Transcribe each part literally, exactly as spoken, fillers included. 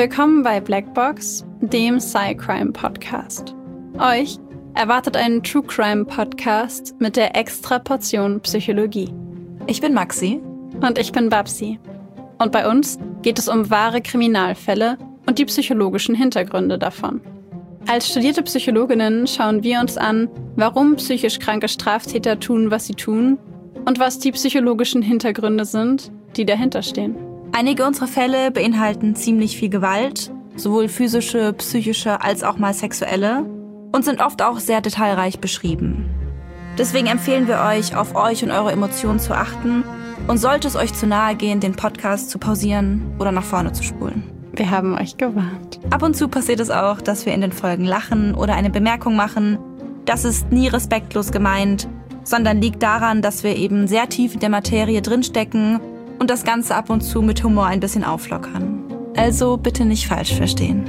Willkommen bei Blackbox, dem Sci-Crime-Podcast. Euch erwartet ein True-Crime-Podcast mit der extra Portion Psychologie. Ich bin Maxi. Und ich bin Babsi. Und bei uns geht es um wahre Kriminalfälle und die psychologischen Hintergründe davon. Als studierte Psychologinnen schauen wir uns an, warum psychisch kranke Straftäter tun, was sie tun und was die psychologischen Hintergründe sind, die dahinter stehen. Einige unserer Fälle beinhalten ziemlich viel Gewalt, sowohl physische, psychische als auch mal sexuelle, und sind oft auch sehr detailreich beschrieben. Deswegen empfehlen wir euch, auf euch und eure Emotionen zu achten und sollte es euch zu nahe gehen, den Podcast zu pausieren oder nach vorne zu spulen. Wir haben euch gewarnt. Ab und zu passiert es auch, dass wir in den Folgen lachen oder eine Bemerkung machen. Das ist nie respektlos gemeint, sondern liegt daran, dass wir eben sehr tief in der Materie drinstecken und das Ganze ab und zu mit Humor ein bisschen auflockern. Also bitte nicht falsch verstehen.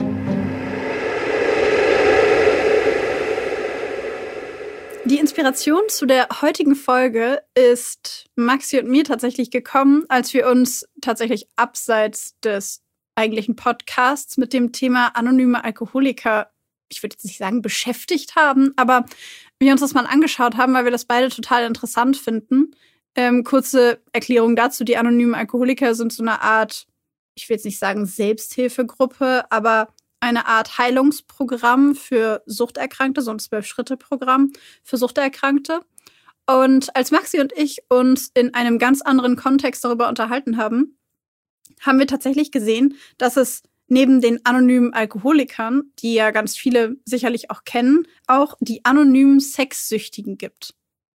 Die Inspiration zu der heutigen Folge ist Maxi und mir tatsächlich gekommen, als wir uns tatsächlich abseits des eigentlichen Podcasts mit dem Thema anonyme Alkoholiker, ich würde jetzt nicht sagen beschäftigt haben, aber wir uns das mal angeschaut haben, weil wir das beide total interessant finden. Ähm, kurze Erklärung dazu, die anonymen Alkoholiker sind so eine Art, ich will jetzt nicht sagen Selbsthilfegruppe, aber eine Art Heilungsprogramm für Suchterkrankte, so ein Zwölf-Schritte-Programm für Suchterkrankte. Und als Maxi und ich uns in einem ganz anderen Kontext darüber unterhalten haben, haben wir tatsächlich gesehen, dass es neben den anonymen Alkoholikern, die ja ganz viele sicherlich auch kennen, auch die anonymen Sexsüchtigen gibt.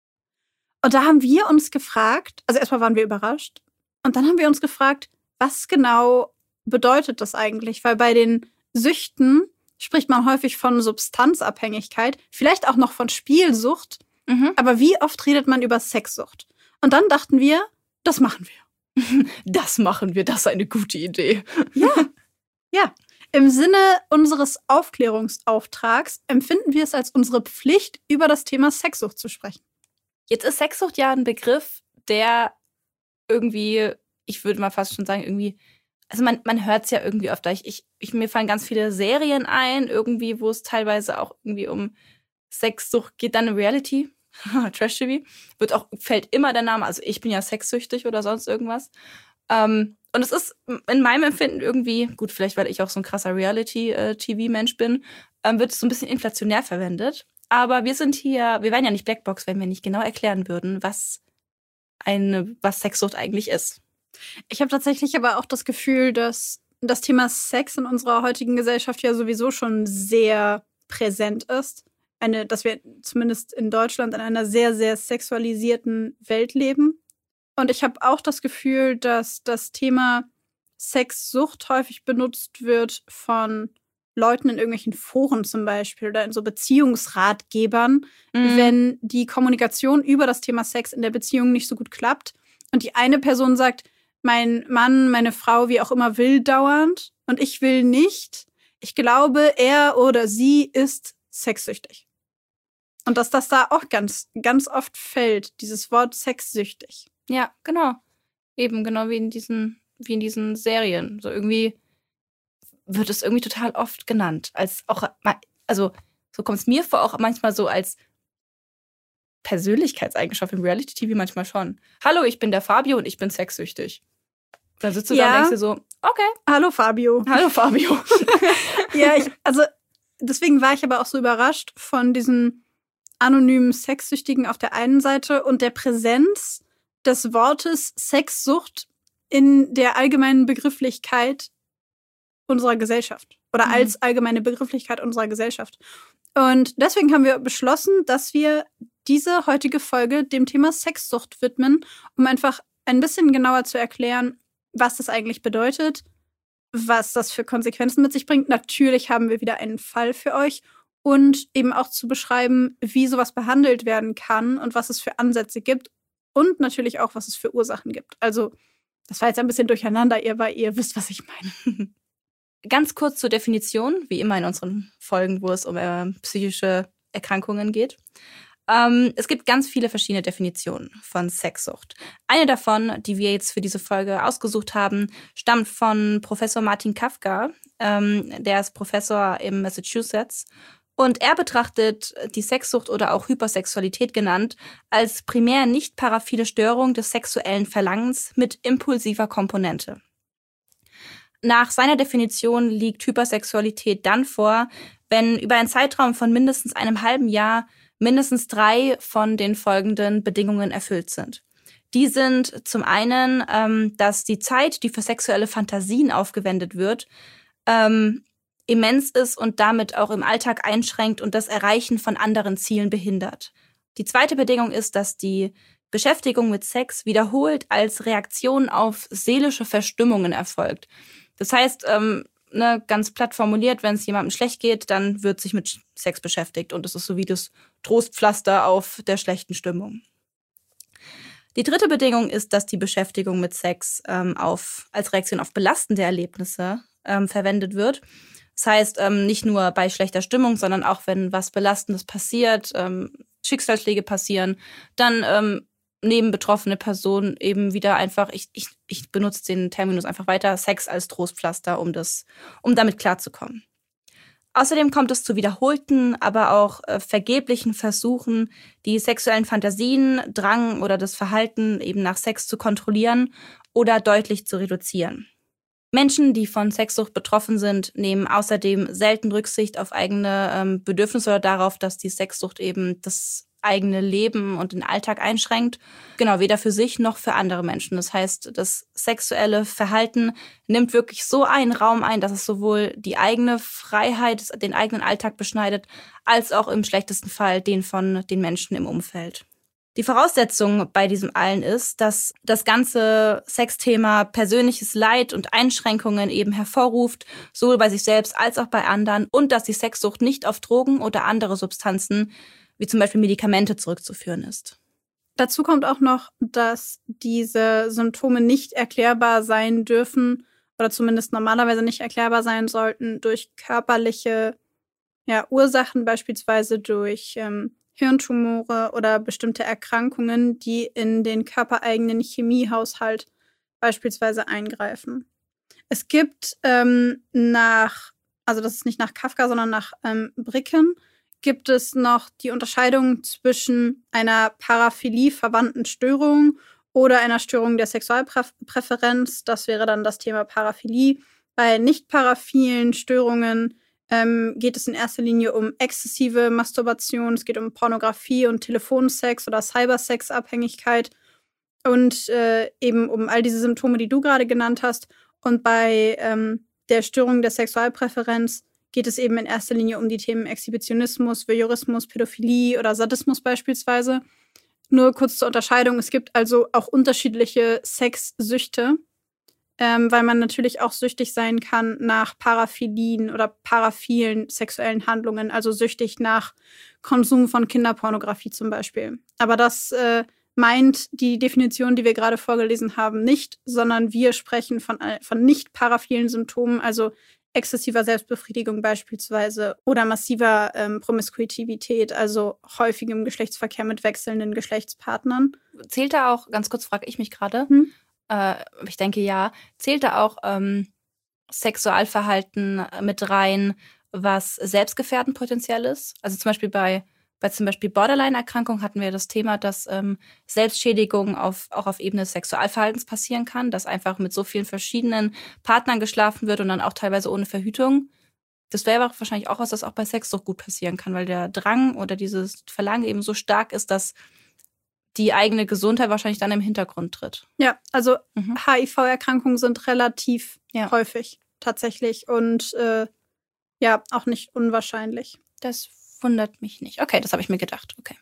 Und da haben wir uns gefragt, also erstmal waren wir überrascht, und dann haben wir uns gefragt, was genau bedeutet das eigentlich? Weil bei den Süchten spricht man häufig von Substanzabhängigkeit, vielleicht auch noch von Spielsucht, mhm. aber wie oft redet man über Sexsucht? Und dann dachten wir, das machen wir. Das machen wir, das ist eine gute Idee. Ja, ja. Im Sinne unseres Aufklärungsauftrags empfinden wir es als unsere Pflicht, über das Thema Sexsucht zu sprechen. Jetzt ist Sexsucht ja ein Begriff, der irgendwie, ich würde mal fast schon sagen, irgendwie, also man, man hört es ja irgendwie oft. Ich, ich, ich, mir fallen ganz viele Serien ein, irgendwie, wo es teilweise auch irgendwie um Sexsucht geht, dann eine Reality, Trash-T V, wird auch, fällt immer der Name, also ich bin ja sexsüchtig oder sonst irgendwas. Ähm, und es ist in meinem Empfinden irgendwie, gut, vielleicht weil ich auch so ein krasser Reality-T V-Mensch bin, ähm, wird es so ein bisschen inflationär verwendet. Aber wir sind hier, wir wären ja nicht Blackbox, wenn wir nicht genau erklären würden, was eine, was Sexsucht eigentlich ist. Ich habe tatsächlich aber auch das Gefühl, dass das Thema Sex in unserer heutigen Gesellschaft ja sowieso schon sehr präsent ist. Eine, dass wir zumindest in Deutschland in einer sehr, sehr sexualisierten Welt leben. Und ich habe auch das Gefühl, dass das Thema Sexsucht häufig benutzt wird von Leuten in irgendwelchen Foren zum Beispiel oder in so Beziehungsratgebern, mhm. wenn die Kommunikation über das Thema Sex in der Beziehung nicht so gut klappt und die eine Person sagt, mein Mann, meine Frau, wie auch immer, will dauernd und ich will nicht. Ich glaube, er oder sie ist sexsüchtig. Und dass das da auch ganz, ganz oft fällt, dieses Wort sexsüchtig. Ja, genau. Eben genau wie in diesen, wie in diesen Serien. So irgendwie wird es irgendwie total oft genannt. Als auch, also so kommt es mir vor, auch manchmal so als Persönlichkeitseigenschaft im Reality-T V manchmal schon. Hallo, ich bin der Fabio und ich bin sexsüchtig. Da sitzt du ja. da und denkst dir so, okay. Hallo Fabio. Hallo Fabio. Ja, ich, also deswegen war ich aber auch so überrascht von diesen anonymen Sexsüchtigen auf der einen Seite und der Präsenz des Wortes Sexsucht in der allgemeinen Begrifflichkeit unserer Gesellschaft oder mhm. als allgemeine Begrifflichkeit unserer Gesellschaft. Und deswegen haben wir beschlossen, dass wir diese heutige Folge dem Thema Sexsucht widmen, um einfach ein bisschen genauer zu erklären, was das eigentlich bedeutet, was das für Konsequenzen mit sich bringt. Natürlich haben wir wieder einen Fall für euch und eben auch zu beschreiben, wie sowas behandelt werden kann und was es für Ansätze gibt und natürlich auch, was es für Ursachen gibt. Also das war jetzt ein bisschen durcheinander, ihr, weil ihr wisst, was ich meine. Ganz kurz zur Definition, wie immer in unseren Folgen, wo es um äh, psychische Erkrankungen geht. Ähm, es gibt ganz viele verschiedene Definitionen von Sexsucht. Eine davon, die wir jetzt für diese Folge ausgesucht haben, stammt von Professor Martin Kafka. Ähm, der ist Professor in Massachusetts. Und er betrachtet die Sexsucht oder auch Hypersexualität genannt als primär nicht paraphile Störung des sexuellen Verlangens mit impulsiver Komponente. Nach seiner Definition liegt Hypersexualität dann vor, wenn über einen Zeitraum von mindestens einem halben Jahr mindestens drei von den folgenden Bedingungen erfüllt sind. Die sind zum einen, ähm, dass die Zeit, die für sexuelle Fantasien aufgewendet wird, ähm, immens ist und damit auch im Alltag einschränkt und das Erreichen von anderen Zielen behindert. Die zweite Bedingung ist, dass die Beschäftigung mit Sex wiederholt als Reaktion auf seelische Verstimmungen erfolgt. Das heißt, ähm, ne, ganz platt formuliert, wenn es jemandem schlecht geht, dann wird sich mit Sex beschäftigt und es ist so wie das Trostpflaster auf der schlechten Stimmung. Die dritte Bedingung ist, dass die Beschäftigung mit Sex ähm, auf, als Reaktion auf belastende Erlebnisse ähm, verwendet wird. Das heißt, ähm, nicht nur bei schlechter Stimmung, sondern auch wenn was Belastendes passiert, ähm, Schicksalsschläge passieren, dann ähm, nehmen betroffene Personen eben wieder einfach, ich, ich, ich benutze den Terminus einfach weiter, Sex als Trostpflaster, um das, um damit klarzukommen. Außerdem kommt es zu wiederholten, aber auch äh, vergeblichen Versuchen, die sexuellen Fantasien, Drang oder das Verhalten eben nach Sex zu kontrollieren oder deutlich zu reduzieren. Menschen, die von Sexsucht betroffen sind, nehmen außerdem selten Rücksicht auf eigene ähm, Bedürfnisse oder darauf, dass die Sexsucht eben das eigene Leben und den Alltag einschränkt. Genau, weder für sich noch für andere Menschen. Das heißt, das sexuelle Verhalten nimmt wirklich so einen Raum ein, dass es sowohl die eigene Freiheit, den eigenen Alltag beschneidet, als auch im schlechtesten Fall den von den Menschen im Umfeld. Die Voraussetzung bei diesem allen ist, dass das ganze Sexthema persönliches Leid und Einschränkungen eben hervorruft, sowohl bei sich selbst als auch bei anderen, und dass die Sexsucht nicht auf Drogen oder andere Substanzen, wie zum Beispiel Medikamente, zurückzuführen ist. Dazu kommt auch noch, dass diese Symptome nicht erklärbar sein dürfen oder zumindest normalerweise nicht erklärbar sein sollten durch körperliche ja, Ursachen, beispielsweise durch ähm, Hirntumore oder bestimmte Erkrankungen, die in den körpereigenen Chemiehaushalt beispielsweise eingreifen. Es gibt ähm, nach, also das ist nicht nach Kafka, sondern nach ähm, Bricken, gibt es noch die Unterscheidung zwischen einer Paraphilie-verwandten Störung oder einer Störung der Sexualpräferenz. Das wäre dann das Thema Paraphilie. Bei nicht paraphilen Störungen ähm, geht es in erster Linie um exzessive Masturbation, es geht um Pornografie und Telefonsex oder Cybersex-Abhängigkeit und äh, eben um all diese Symptome, die du gerade genannt hast. Und bei ähm, der Störung der Sexualpräferenz geht es eben in erster Linie um die Themen Exhibitionismus, Voyeurismus, Pädophilie oder Sadismus beispielsweise. Nur kurz zur Unterscheidung, es gibt also auch unterschiedliche Sexsüchte, ähm, weil man natürlich auch süchtig sein kann nach Paraphilien oder paraphilen sexuellen Handlungen, also süchtig nach Konsum von Kinderpornografie zum Beispiel. Aber das äh, meint die Definition, die wir gerade vorgelesen haben, nicht, sondern wir sprechen von, von nicht paraphilen Symptomen, also exzessiver Selbstbefriedigung beispielsweise oder massiver ähm, Promiskuitivität, also häufigem Geschlechtsverkehr mit wechselnden Geschlechtspartnern. Zählt da auch, ganz kurz frage ich mich gerade, Hm? äh, ich denke ja, zählt da auch ähm, Sexualverhalten mit rein, was selbstgefährdend potenziell ist? Also zum Beispiel bei Bei zum Beispiel Borderline-Erkrankung hatten wir das Thema, dass ähm, Selbstschädigung auf, auch auf Ebene des Sexualverhaltens passieren kann, dass einfach mit so vielen verschiedenen Partnern geschlafen wird und dann auch teilweise ohne Verhütung. Das wäre wahrscheinlich auch was, das auch bei Sex so gut passieren kann, weil der Drang oder dieses Verlangen eben so stark ist, dass die eigene Gesundheit wahrscheinlich dann im Hintergrund tritt. Ja, also Mhm. H I V-Erkrankungen sind relativ Ja. häufig tatsächlich und äh, ja, auch nicht unwahrscheinlich. Das wundert mich nicht. Okay, das habe ich mir gedacht. Okay.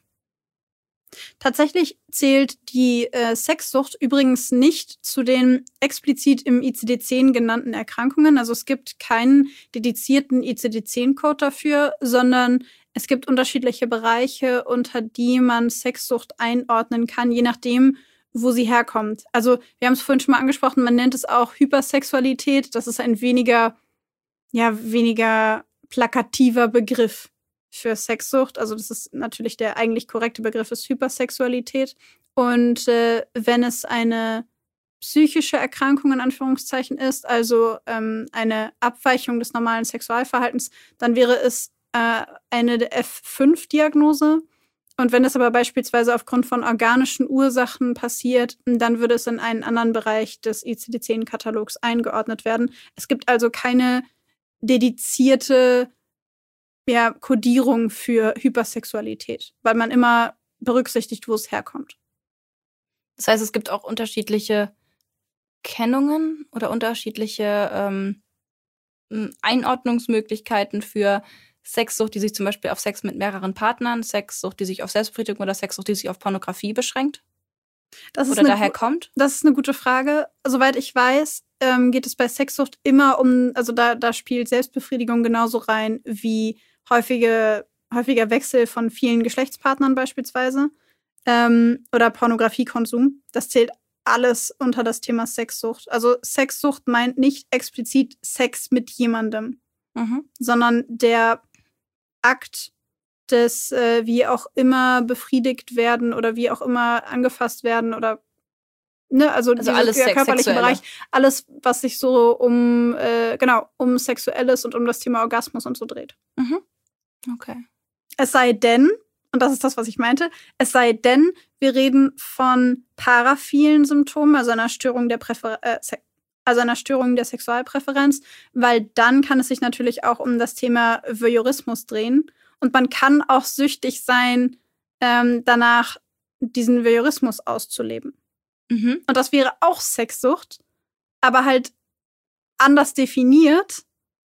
Tatsächlich zählt die äh, Sexsucht übrigens nicht zu den explizit im I C D zehn genannten Erkrankungen. Also es gibt keinen dedizierten I C D zehn Code dafür, sondern es gibt unterschiedliche Bereiche, unter die man Sexsucht einordnen kann, je nachdem, wo sie herkommt. Also wir haben es vorhin schon mal angesprochen, man nennt es auch Hypersexualität. Das ist ein weniger, ja, weniger plakativer Begriff. für Sexsucht. Also das ist natürlich der eigentlich korrekte Begriff ist Hypersexualität. Und äh, wenn es eine psychische Erkrankung in Anführungszeichen ist, also ähm, eine Abweichung des normalen Sexualverhaltens, dann wäre es äh, eine F fünf Diagnose. Und wenn es aber beispielsweise aufgrund von organischen Ursachen passiert, dann würde es in einen anderen Bereich des I C D zehn Katalogs eingeordnet werden. Es gibt also keine dedizierte ja, Kodierung für Hypersexualität, weil man immer berücksichtigt, wo es herkommt. Das heißt, es gibt auch unterschiedliche Kennungen oder unterschiedliche ähm, Einordnungsmöglichkeiten für Sexsucht, die sich zum Beispiel auf Sex mit mehreren Partnern, Sexsucht, die sich auf Selbstbefriedigung oder Sexsucht, die sich auf Pornografie beschränkt? Das ist oder eine, daher kommt? Das ist eine gute Frage. Soweit ich weiß, ähm, geht es bei Sexsucht immer um, also da, da spielt Selbstbefriedigung genauso rein wie häufige, häufiger Wechsel von vielen Geschlechtspartnern beispielsweise ähm, oder Pornografiekonsum. Das zählt alles unter das Thema Sexsucht. Also Sexsucht meint nicht explizit Sex mit jemandem, Mhm. sondern der Akt des äh, wie auch immer befriedigt werden oder wie auch immer angefasst werden oder ne, also, Also alles dieser Sex, körperliche Sexuelle. Bereich, alles, was sich so um äh, genau um Sexuelles und um das Thema Orgasmus und so dreht. Mhm. Okay. Es sei denn, und das ist das, was ich meinte, es sei denn, wir reden von paraphilen Symptomen, also einer Störung der Präfer äh, also einer Störung der Sexualpräferenz, weil dann kann es sich natürlich auch um das Thema Voyeurismus drehen. Und man kann auch süchtig sein, ähm, danach diesen Voyeurismus auszuleben. Mhm. Und das wäre auch Sexsucht, aber halt anders definiert,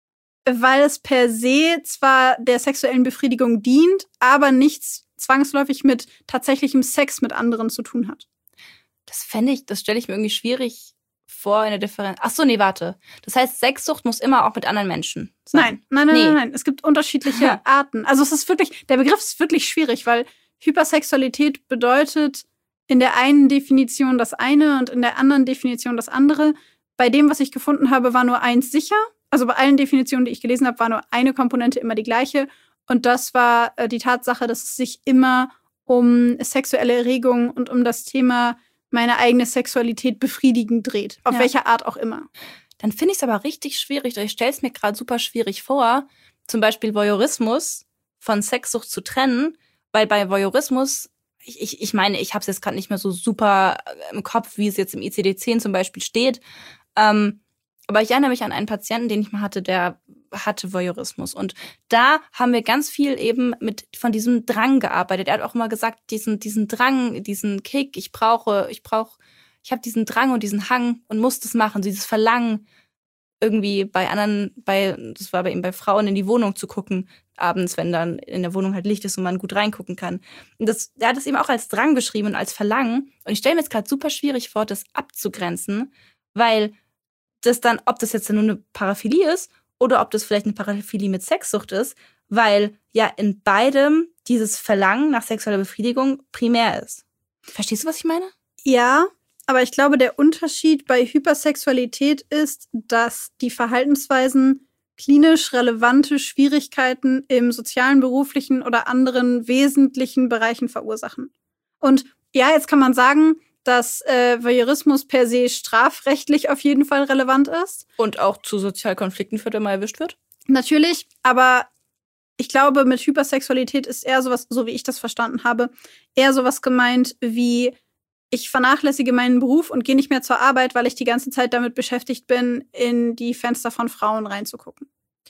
weil es per se zwar der sexuellen Befriedigung dient, aber nichts zwangsläufig mit tatsächlichem Sex mit anderen zu tun hat. Das fände ich, das stelle ich mir irgendwie schwierig vor, eine Differenz. Ach so, nee, warte. Das heißt, Sexsucht muss immer auch mit anderen Menschen sein. Nein, nein, nein, Nee. nein, nein. Es gibt unterschiedliche Aha. Arten. Also es ist wirklich, der Begriff ist wirklich schwierig, weil Hypersexualität bedeutet in der einen Definition das eine und in der anderen Definition das andere. Bei dem, was ich gefunden habe, war nur eins sicher. Also bei allen Definitionen, die ich gelesen habe, war nur eine Komponente immer die gleiche. Und das war äh, die Tatsache, dass es sich immer um sexuelle Erregung und um das Thema meine eigene Sexualität befriedigen dreht. Auf Ja. welcher Art auch immer. Dann finde ich es aber richtig schwierig. Ich stelle es mir gerade super schwierig vor, zum Beispiel Voyeurismus von Sexsucht zu trennen, weil bei Voyeurismus, ich, ich, ich meine, ich habe es jetzt gerade nicht mehr so super im Kopf, wie es jetzt im I C D zehn zum Beispiel steht, ähm, aber ich erinnere mich an einen Patienten, den ich mal hatte, der hatte Voyeurismus. Und da haben wir ganz viel eben mit von diesem Drang gearbeitet. Er hat auch immer gesagt, diesen, diesen Drang, diesen Kick, ich brauche, ich brauche, ich habe diesen Drang und diesen Hang und muss das machen, dieses Verlangen irgendwie bei anderen, bei, das war bei ihm bei Frauen in die Wohnung zu gucken, abends, wenn dann in der Wohnung halt Licht ist und man gut reingucken kann. Und das, er hat es eben auch als Drang beschrieben und als Verlangen. Und ich stelle mir jetzt gerade super schwierig vor, das abzugrenzen, weil das dann, ob das jetzt nur eine Paraphilie ist oder ob das vielleicht eine Paraphilie mit Sexsucht ist, weil ja in beidem dieses Verlangen nach sexueller Befriedigung primär ist. Verstehst du, was ich meine? Ja, aber ich glaube, der Unterschied bei Hypersexualität ist, dass die Verhaltensweisen klinisch relevante Schwierigkeiten im sozialen, beruflichen oder anderen wesentlichen Bereichen verursachen. Und ja, jetzt kann man sagen, dass äh, Voyeurismus per se strafrechtlich auf jeden Fall relevant ist. Und auch zu Sozialkonflikten führt, wenn man erwischt wird? Natürlich, aber ich glaube, mit Hypersexualität ist eher sowas, so wie ich das verstanden habe, eher sowas gemeint wie, ich vernachlässige meinen Beruf und gehe nicht mehr zur Arbeit, weil ich die ganze Zeit damit beschäftigt bin, in die Fenster von Frauen reinzugucken.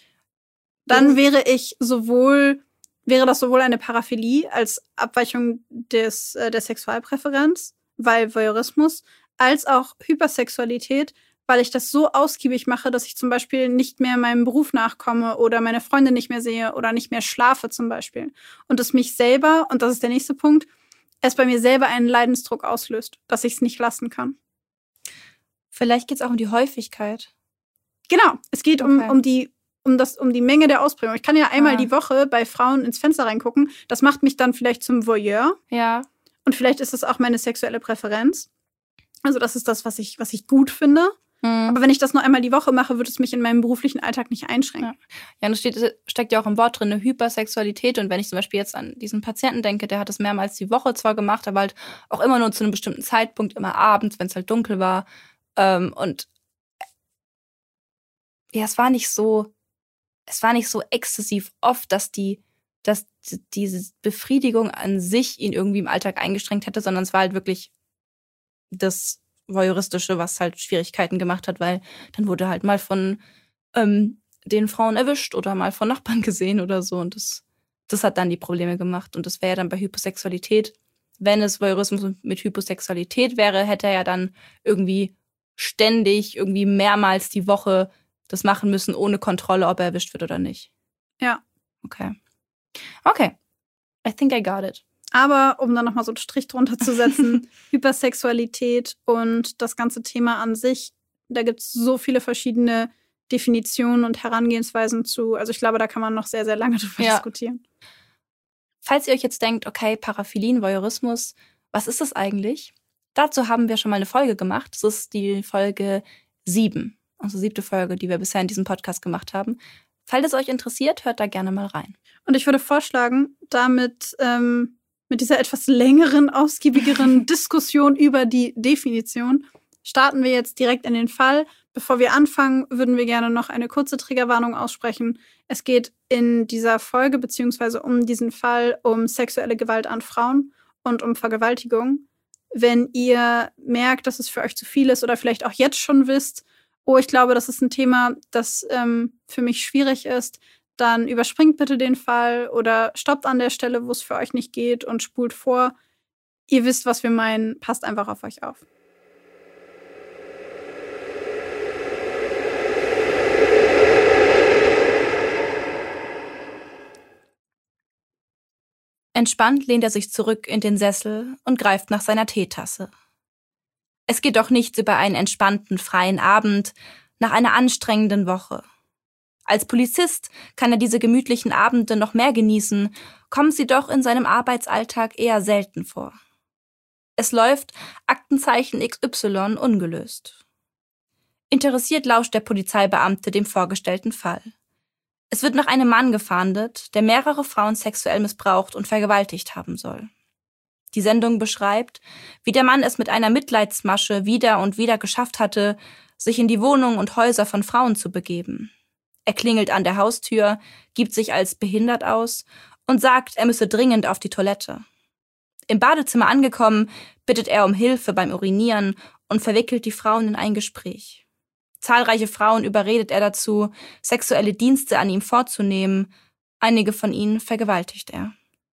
Dann Mhm. wäre ich sowohl, wäre das sowohl eine Paraphilie als Abweichung des, äh, der Sexualpräferenz, weil Voyeurismus, als auch Hypersexualität, weil ich das so ausgiebig mache, dass ich zum Beispiel nicht mehr meinem Beruf nachkomme oder meine Freunde nicht mehr sehe oder nicht mehr schlafe zum Beispiel. Und es mich selber, und das ist der nächste Punkt, es bei mir selber einen Leidensdruck auslöst, dass ich es nicht lassen kann. Vielleicht geht es auch um die Häufigkeit. Genau, es geht um, Okay. um, die, um, das, um die Menge der Ausprägung. Ich kann ja einmal Ah. die Woche bei Frauen ins Fenster reingucken. Das macht mich dann vielleicht zum Voyeur. Ja. Und vielleicht ist es auch meine sexuelle Präferenz. Also das ist das, was ich, was ich gut finde. Mhm. Aber wenn ich das nur einmal die Woche mache, wird es mich in meinem beruflichen Alltag nicht einschränken. Ja, ja und es steht, steckt ja auch im Wort drin, eine Hypersexualität. Und wenn ich zum Beispiel jetzt an diesen Patienten denke, der hat das mehrmals die Woche zwar gemacht, aber halt auch immer nur zu einem bestimmten Zeitpunkt, immer abends, wenn es halt dunkel war. Ähm, und ja, es war nicht so, es war nicht so exzessiv oft, dass die, dass diese Befriedigung an sich ihn irgendwie im Alltag eingeschränkt hätte, sondern es war halt wirklich das Voyeuristische, was halt Schwierigkeiten gemacht hat, weil dann wurde halt mal von ähm, den Frauen erwischt oder mal von Nachbarn gesehen oder so. Und das, das hat dann die Probleme gemacht. Und das wäre ja dann bei Hyposexualität, wenn es Voyeurismus mit Hyposexualität wäre, hätte er ja dann irgendwie ständig, irgendwie mehrmals die Woche das machen müssen, ohne Kontrolle, ob er erwischt wird oder nicht. Ja. Okay. Okay. I think I got it. Aber um dann nochmal so einen Strich drunter zu setzen, Hypersexualität und das ganze Thema an sich, da gibt es so viele verschiedene Definitionen und Herangehensweisen zu. Also ich glaube, da kann man noch sehr, sehr lange drüber ja. diskutieren. Falls ihr euch jetzt denkt, okay, Paraphilien, Voyeurismus, was ist das eigentlich? Dazu haben wir schon mal eine Folge gemacht. Das ist die Folge sieben, unsere siebte Folge, die wir bisher in diesem Podcast gemacht haben. Falls es euch interessiert, hört da gerne mal rein. Und ich würde vorschlagen, damit ähm, mit dieser etwas längeren, ausgiebigeren Diskussion über die Definition starten wir jetzt direkt in den Fall. Bevor wir anfangen, würden wir gerne noch eine kurze Triggerwarnung aussprechen. Es geht in dieser Folge beziehungsweise um diesen Fall um sexuelle Gewalt an Frauen und um Vergewaltigung. Wenn ihr merkt, dass es für euch zu viel ist oder vielleicht auch jetzt schon wisst, oh, ich glaube, das ist ein Thema, das ähm, für mich schwierig ist, dann überspringt bitte den Fall oder stoppt an der Stelle, wo es für euch nicht geht und spult vor. Ihr wisst, was wir meinen. Passt einfach auf euch auf. Entspannt lehnt er sich zurück in den Sessel und greift nach seiner Teetasse. Es geht doch nichts über einen entspannten, freien Abend nach einer anstrengenden Woche. Als Polizist kann er diese gemütlichen Abende noch mehr genießen, kommen sie doch in seinem Arbeitsalltag eher selten vor. Es läuft Aktenzeichen X Y ungelöst. Interessiert lauscht der Polizeibeamte dem vorgestellten Fall. Es wird nach einem Mann gefahndet, der mehrere Frauen sexuell missbraucht und vergewaltigt haben soll. Die Sendung beschreibt, wie der Mann es mit einer Mitleidsmasche wieder und wieder geschafft hatte, sich in die Wohnungen und Häuser von Frauen zu begeben. Er klingelt an der Haustür, gibt sich als behindert aus und sagt, er müsse dringend auf die Toilette. Im Badezimmer angekommen, bittet er um Hilfe beim Urinieren und verwickelt die Frauen in ein Gespräch. Zahlreiche Frauen überredet er dazu, sexuelle Dienste an ihm vorzunehmen. Einige von ihnen vergewaltigt er.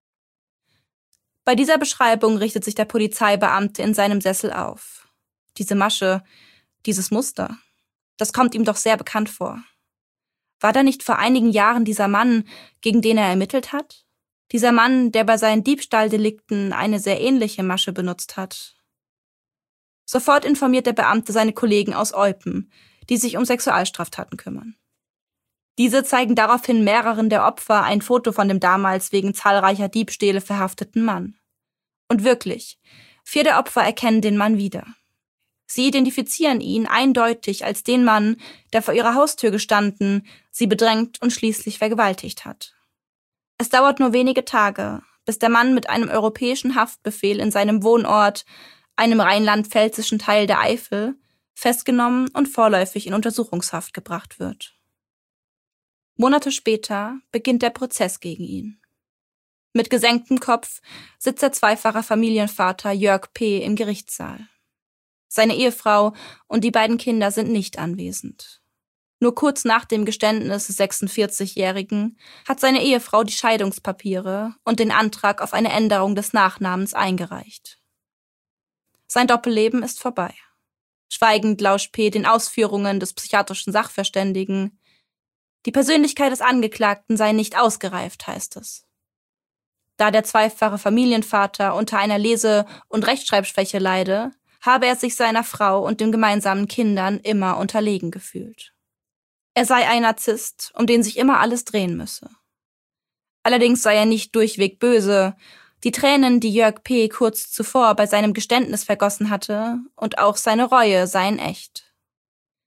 Bei dieser Beschreibung richtet sich der Polizeibeamte in seinem Sessel auf. Diese Masche, dieses Muster, das kommt ihm doch sehr bekannt vor. War da nicht vor einigen Jahren dieser Mann, gegen den er ermittelt hat? Dieser Mann, der bei seinen Diebstahldelikten eine sehr ähnliche Masche benutzt hat. Sofort informiert der Beamte seine Kollegen aus Eupen, die sich um Sexualstraftaten kümmern. Diese zeigen daraufhin mehreren der Opfer ein Foto von dem damals wegen zahlreicher Diebstähle verhafteten Mann. Und wirklich, vier der Opfer erkennen den Mann wieder. Sie identifizieren ihn eindeutig als den Mann, der vor ihrer Haustür gestanden, sie bedrängt und schließlich vergewaltigt hat. Es dauert nur wenige Tage, bis der Mann mit einem europäischen Haftbefehl in seinem Wohnort, einem rheinland-pfälzischen Teil der Eifel, festgenommen und vorläufig in Untersuchungshaft gebracht wird. Monate später beginnt der Prozess gegen ihn. Mit gesenktem Kopf sitzt der zweifache Familienvater Jörg P. im Gerichtssaal. Seine Ehefrau und die beiden Kinder sind nicht anwesend. Nur kurz nach dem Geständnis des sechsundvierzigjährigen hat seine Ehefrau die Scheidungspapiere und den Antrag auf eine Änderung des Nachnamens eingereicht. Sein Doppelleben ist vorbei. Schweigend lauscht P. den Ausführungen des psychiatrischen Sachverständigen. Die Persönlichkeit des Angeklagten sei nicht ausgereift, heißt es. Da der zweifache Familienvater unter einer Lese- und Rechtschreibschwäche leide, habe er sich seiner Frau und den gemeinsamen Kindern immer unterlegen gefühlt. Er sei ein Narzisst, um den sich immer alles drehen müsse. Allerdings sei er nicht durchweg böse. Die Tränen, die Jörg P. kurz zuvor bei seinem Geständnis vergossen hatte, und auch seine Reue seien echt.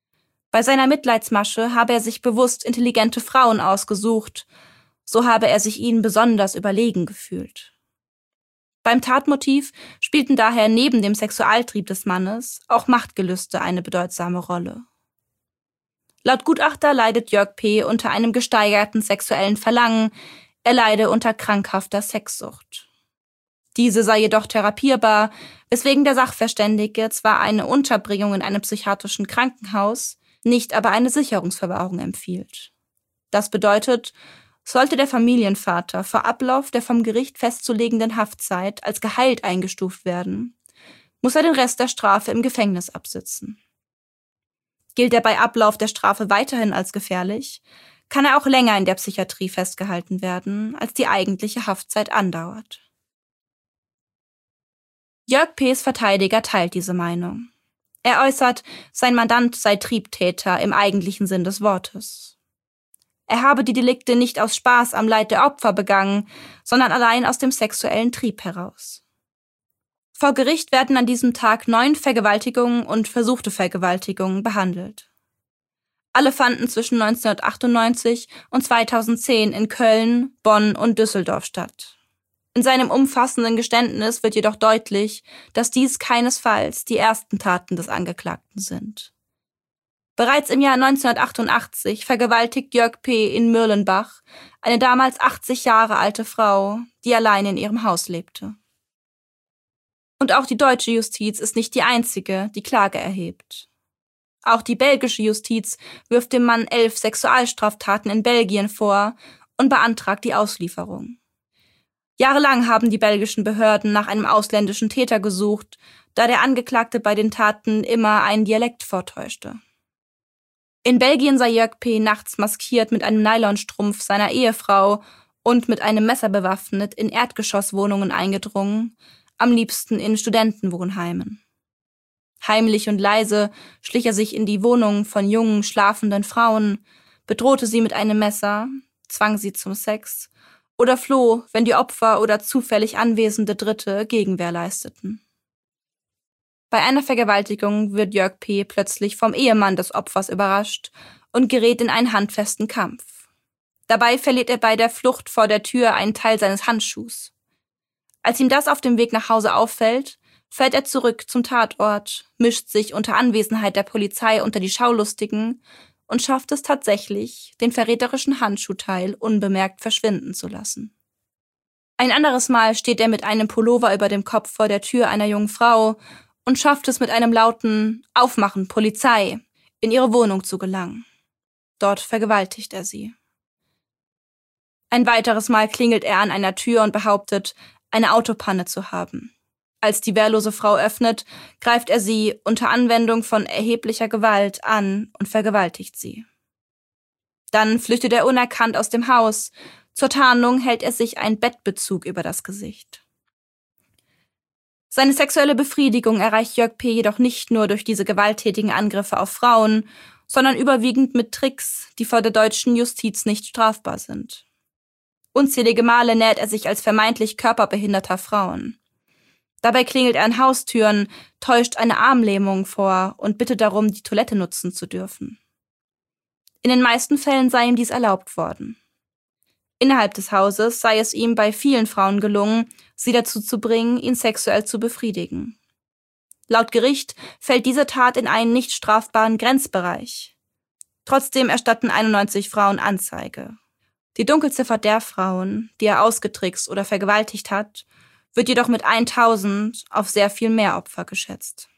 Bei seiner Mitleidsmasche habe er sich bewusst intelligente Frauen ausgesucht, so habe er sich ihnen besonders überlegen gefühlt. Beim Tatmotiv spielten daher neben dem Sexualtrieb des Mannes auch Machtgelüste eine bedeutsame Rolle. Laut Gutachter leidet Jörg P. unter einem gesteigerten sexuellen Verlangen, er leide unter krankhafter Sexsucht. Diese sei jedoch therapierbar, weswegen der Sachverständige zwar eine Unterbringung in einem psychiatrischen Krankenhaus, nicht aber eine Sicherungsverwahrung empfiehlt. Das bedeutet, sollte der Familienvater vor Ablauf der vom Gericht festzulegenden Haftzeit als geheilt eingestuft werden, muss er den Rest der Strafe im Gefängnis absitzen. Gilt er bei Ablauf der Strafe weiterhin als gefährlich, kann er auch länger in der Psychiatrie festgehalten werden, als die eigentliche Haftzeit andauert. Jörg P.'s Verteidiger teilt diese Meinung. Er äußert, sein Mandant sei Triebtäter im eigentlichen Sinn des Wortes. Er habe die Delikte nicht aus Spaß am Leid der Opfer begangen, sondern allein aus dem sexuellen Trieb heraus. Vor Gericht werden an diesem Tag neun Vergewaltigungen und versuchte Vergewaltigungen behandelt. Alle fanden zwischen neunzehnhundertachtundneunzig und zweitausendzehn in Köln, Bonn und Düsseldorf statt. In seinem umfassenden Geständnis wird jedoch deutlich, dass dies keinesfalls die ersten Taten des Angeklagten sind. Bereits im Jahr neunzehnhundertachtundachtzig vergewaltigt Jörg P. in Mürlenbach eine damals achtzig Jahre alte Frau, die allein in ihrem Haus lebte. Und auch die deutsche Justiz ist nicht die einzige, die Klage erhebt. Auch die belgische Justiz wirft dem Mann elf Sexualstraftaten in Belgien vor und beantragt die Auslieferung. Jahrelang haben die belgischen Behörden nach einem ausländischen Täter gesucht, da der Angeklagte bei den Taten immer einen Dialekt vortäuschte. In Belgien sei Jörg P. nachts maskiert mit einem Nylonstrumpf seiner Ehefrau und mit einem Messer bewaffnet in Erdgeschosswohnungen eingedrungen, am liebsten in Studentenwohnheimen. Heimlich und leise schlich er sich in die Wohnungen von jungen, schlafenden Frauen, bedrohte sie mit einem Messer, zwang sie zum Sex oder floh, wenn die Opfer oder zufällig anwesende Dritte Gegenwehr leisteten. Bei einer Vergewaltigung wird Jörg P. plötzlich vom Ehemann des Opfers überrascht und gerät in einen handfesten Kampf. Dabei verliert er bei der Flucht vor der Tür einen Teil seines Handschuhs. Als ihm das auf dem Weg nach Hause auffällt, fährt er zurück zum Tatort, mischt sich unter Anwesenheit der Polizei unter die Schaulustigen und schafft es tatsächlich, den verräterischen Handschuhteil unbemerkt verschwinden zu lassen. Ein anderes Mal steht er mit einem Pullover über dem Kopf vor der Tür einer jungen Frau und schafft es mit einem lauten »Aufmachen, Polizei« in ihre Wohnung zu gelangen. Dort vergewaltigt er sie. Ein weiteres Mal klingelt er an einer Tür und behauptet, eine Autopanne zu haben. Als die wehrlose Frau öffnet, greift er sie unter Anwendung von erheblicher Gewalt an und vergewaltigt sie. Dann flüchtet er unerkannt aus dem Haus. Zur Tarnung hält er sich einen Bettbezug über das Gesicht. Seine sexuelle Befriedigung erreicht Jörg P. jedoch nicht nur durch diese gewalttätigen Angriffe auf Frauen, sondern überwiegend mit Tricks, die vor der deutschen Justiz nicht strafbar sind. Unzählige Male nähert er sich als vermeintlich körperbehinderter Frauen. Dabei klingelt er an Haustüren, täuscht eine Armlähmung vor und bittet darum, die Toilette nutzen zu dürfen. In den meisten Fällen sei ihm dies erlaubt worden. Innerhalb des Hauses sei es ihm bei vielen Frauen gelungen, sie dazu zu bringen, ihn sexuell zu befriedigen. Laut Gericht fällt diese Tat in einen nicht strafbaren Grenzbereich. Trotzdem erstatten einundneunzig Frauen Anzeige. Die Dunkelziffer der Frauen, die er ausgetrickst oder vergewaltigt hat, wird jedoch mit tausend auf sehr viel mehr Opfer geschätzt.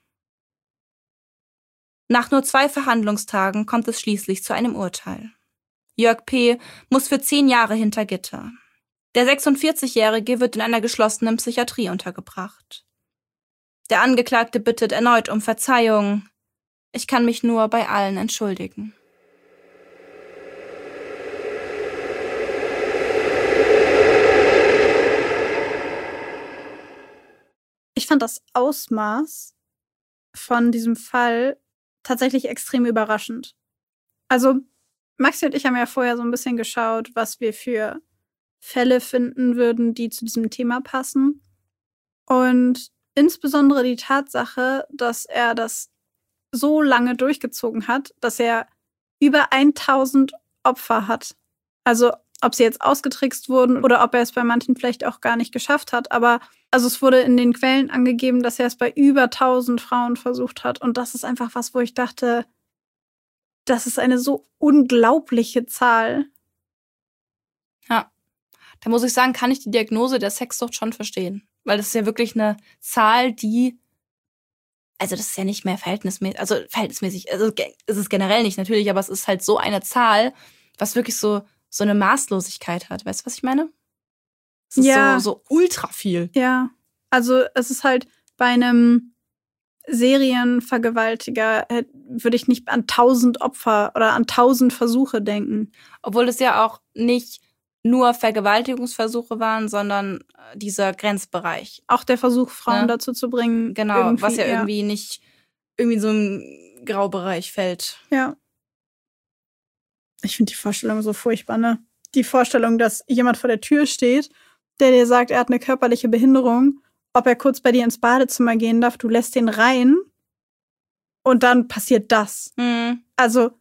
Nach nur zwei Verhandlungstagen kommt es schließlich zu einem Urteil. Jörg P. muss für zehn Jahre hinter Gitter. Der sechsundvierzigjährige wird in einer geschlossenen Psychiatrie untergebracht. Der Angeklagte bittet erneut um Verzeihung. Ich kann mich nur bei allen entschuldigen. Ich fand das Ausmaß von diesem Fall tatsächlich extrem überraschend. Also Maxi und ich haben ja vorher so ein bisschen geschaut, was wir für Fälle finden würden, die zu diesem Thema passen. Und insbesondere die Tatsache, dass er das so lange durchgezogen hat, dass er über tausend Opfer hat. Also ob sie jetzt ausgetrickst wurden oder ob er es bei manchen vielleicht auch gar nicht geschafft hat. Aber also es wurde in den Quellen angegeben, dass er es bei über tausend Frauen versucht hat. Und das ist einfach was, wo ich dachte, das ist eine so unglaubliche Zahl. Ja, da muss ich sagen, kann ich die Diagnose der Sexsucht schon verstehen. Weil das ist ja wirklich eine Zahl, die, also das ist ja nicht mehr verhältnismäßig, also verhältnismäßig, also es ist generell nicht natürlich, aber es ist halt so eine Zahl, was wirklich so, so eine Maßlosigkeit hat. Weißt du, was ich meine? Es ist Ja. so, so ultra viel. Ja, also es ist halt bei einem Serienvergewaltiger, äh, würde ich nicht an tausend Opfer oder an tausend Versuche denken. Obwohl es ja auch nicht nur Vergewaltigungsversuche waren, sondern äh, dieser Grenzbereich. Auch der Versuch, Frauen Ja. dazu zu bringen. Genau, irgendwie, was ja, ja irgendwie nicht irgendwie in so einen Graubereich fällt. Ja. Ich finde die Vorstellung so furchtbar, ne? Die Vorstellung, dass jemand vor der Tür steht, der dir sagt, er hat eine körperliche Behinderung, ob er kurz bei dir ins Badezimmer gehen darf, du lässt den rein und dann passiert das. Mhm. Also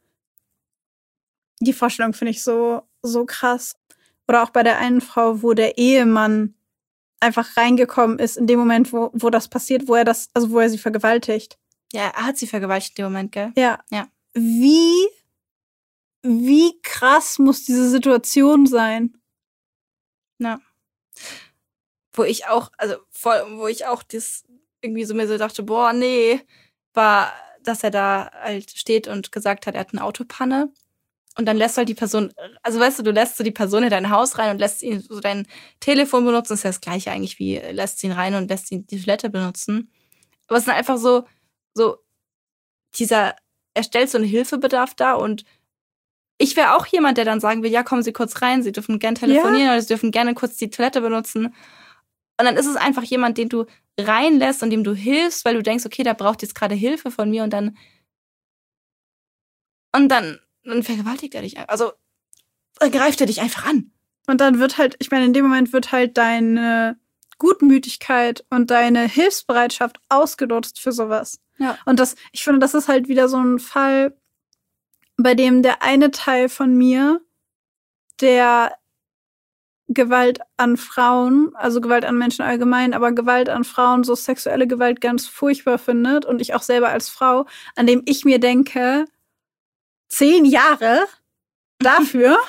die Vorstellung finde ich so, so krass. Oder auch bei der einen Frau, wo der Ehemann einfach reingekommen ist in dem Moment, wo, wo das passiert, wo er das, also wo er sie vergewaltigt. Ja, er hat sie vergewaltigt in dem Moment, gell? Ja. Ja. Wie, wie krass muss diese Situation sein? Ja. Wo ich auch, also voll, wo ich auch das irgendwie so mir so dachte, boah, nee, war, dass er da halt steht und gesagt hat, er hat eine Autopanne. Und dann lässt halt die Person, also weißt du, du lässt so die Person in dein Haus rein und lässt ihn so dein Telefon benutzen. Das ist ja das Gleiche eigentlich wie, lässt ihn rein und lässt ihn die Toilette benutzen. Aber es ist einfach so, so, dieser, er stellt so einen Hilfebedarf dar und ich wäre auch jemand, der dann sagen will, ja, kommen Sie kurz rein, Sie dürfen gerne telefonieren ja. oder Sie dürfen gerne kurz die Toilette benutzen. Und dann ist es einfach jemand, den du reinlässt und dem du hilfst, weil du denkst, okay, der braucht jetzt gerade Hilfe von mir und dann und dann, dann vergewaltigt er dich. Also greift er dich einfach an. Und dann wird halt, ich meine, in dem Moment wird halt deine Gutmütigkeit und deine Hilfsbereitschaft ausgenutzt für sowas. Ja. Und das, ich finde, das ist halt wieder so ein Fall, bei dem der eine Teil von mir, der Gewalt an Frauen, also Gewalt an Menschen allgemein, aber Gewalt an Frauen, so sexuelle Gewalt ganz furchtbar findet und ich auch selber als Frau, an dem ich mir denke, zehn Jahre dafür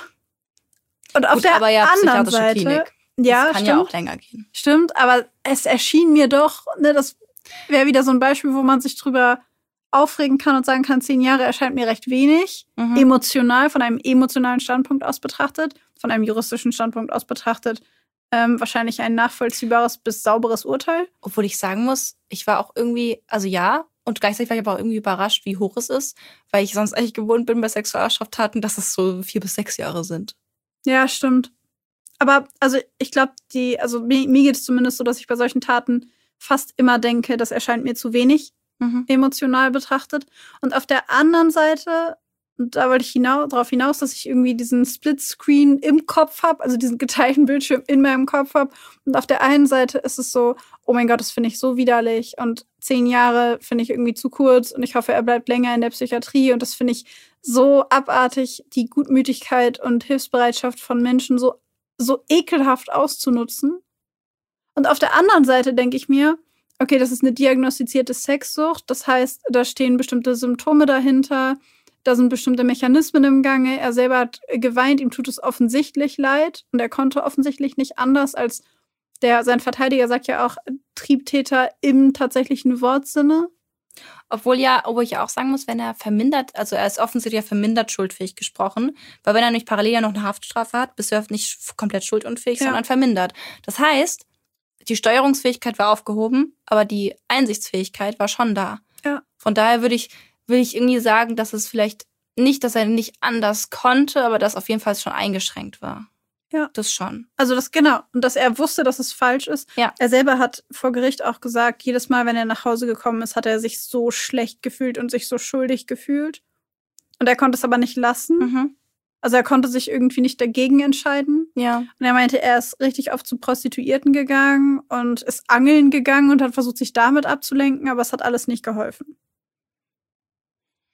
und auf Gut, der aber ja, anderen psychiatrische Seite, Klinik. ja, das kann stimmt, ja auch länger gehen. Stimmt, aber es erschien mir doch, ne, das wäre wieder so ein Beispiel, wo man sich drüber aufregen kann und sagen kann, zehn Jahre erscheint mir recht wenig, mhm. emotional, von einem emotionalen Standpunkt aus betrachtet, von einem juristischen Standpunkt aus betrachtet, ähm, wahrscheinlich ein nachvollziehbares bis sauberes Urteil. Obwohl ich sagen muss, ich war auch irgendwie, also ja, und gleichzeitig war ich aber auch irgendwie überrascht, wie hoch es ist, weil ich sonst eigentlich gewohnt bin bei Sexualstraftaten, dass es so vier bis sechs Jahre sind. Ja, stimmt. Aber also ich glaube, die, also mir, mir geht es zumindest so, dass ich bei solchen Taten fast immer denke, das erscheint mir zu wenig. Mhm. Emotional betrachtet. Und auf der anderen Seite, und da wollte ich hinaus, darauf hinaus, dass ich irgendwie diesen Splitscreen im Kopf habe, also diesen geteilten Bildschirm in meinem Kopf habe. Und auf der einen Seite ist es so, oh mein Gott, das finde ich so widerlich. Und zehn Jahre finde ich irgendwie zu kurz. Und ich hoffe, er bleibt länger in der Psychiatrie. Und das finde ich so abartig, die Gutmütigkeit und Hilfsbereitschaft von Menschen so, so ekelhaft auszunutzen. Und auf der anderen Seite denke ich mir, okay, das ist eine diagnostizierte Sexsucht. Das heißt, da stehen bestimmte Symptome dahinter. Da sind bestimmte Mechanismen im Gange. Er selber hat geweint, ihm tut es offensichtlich leid. Und er konnte offensichtlich nicht anders als der, sein Verteidiger sagt ja auch, Triebtäter im tatsächlichen Wortsinne. Obwohl ja, obwohl ich ja auch sagen muss, wenn er vermindert, also er ist offensichtlich ja vermindert schuldfähig gesprochen, weil wenn er nicht parallel ja noch eine Haftstrafe hat, bist du ja nicht komplett schuldunfähig, ja. sondern vermindert. Das heißt, die Steuerungsfähigkeit war aufgehoben, aber die Einsichtsfähigkeit war schon da. Ja. Von daher würde ich, würde ich irgendwie sagen, dass es vielleicht nicht, dass er nicht anders konnte, aber dass auf jeden Fall schon eingeschränkt war. Ja. Das schon. Also das, genau. Und dass er wusste, dass es falsch ist. Ja. Er selber hat vor Gericht auch gesagt, jedes Mal, wenn er nach Hause gekommen ist, hat er sich so schlecht gefühlt und sich so schuldig gefühlt. Und er konnte es aber nicht lassen. Mhm. Also er konnte sich irgendwie nicht dagegen entscheiden. Ja. Und er meinte, er ist richtig oft zu Prostituierten gegangen und ist angeln gegangen und hat versucht, sich damit abzulenken, aber es hat alles nicht geholfen.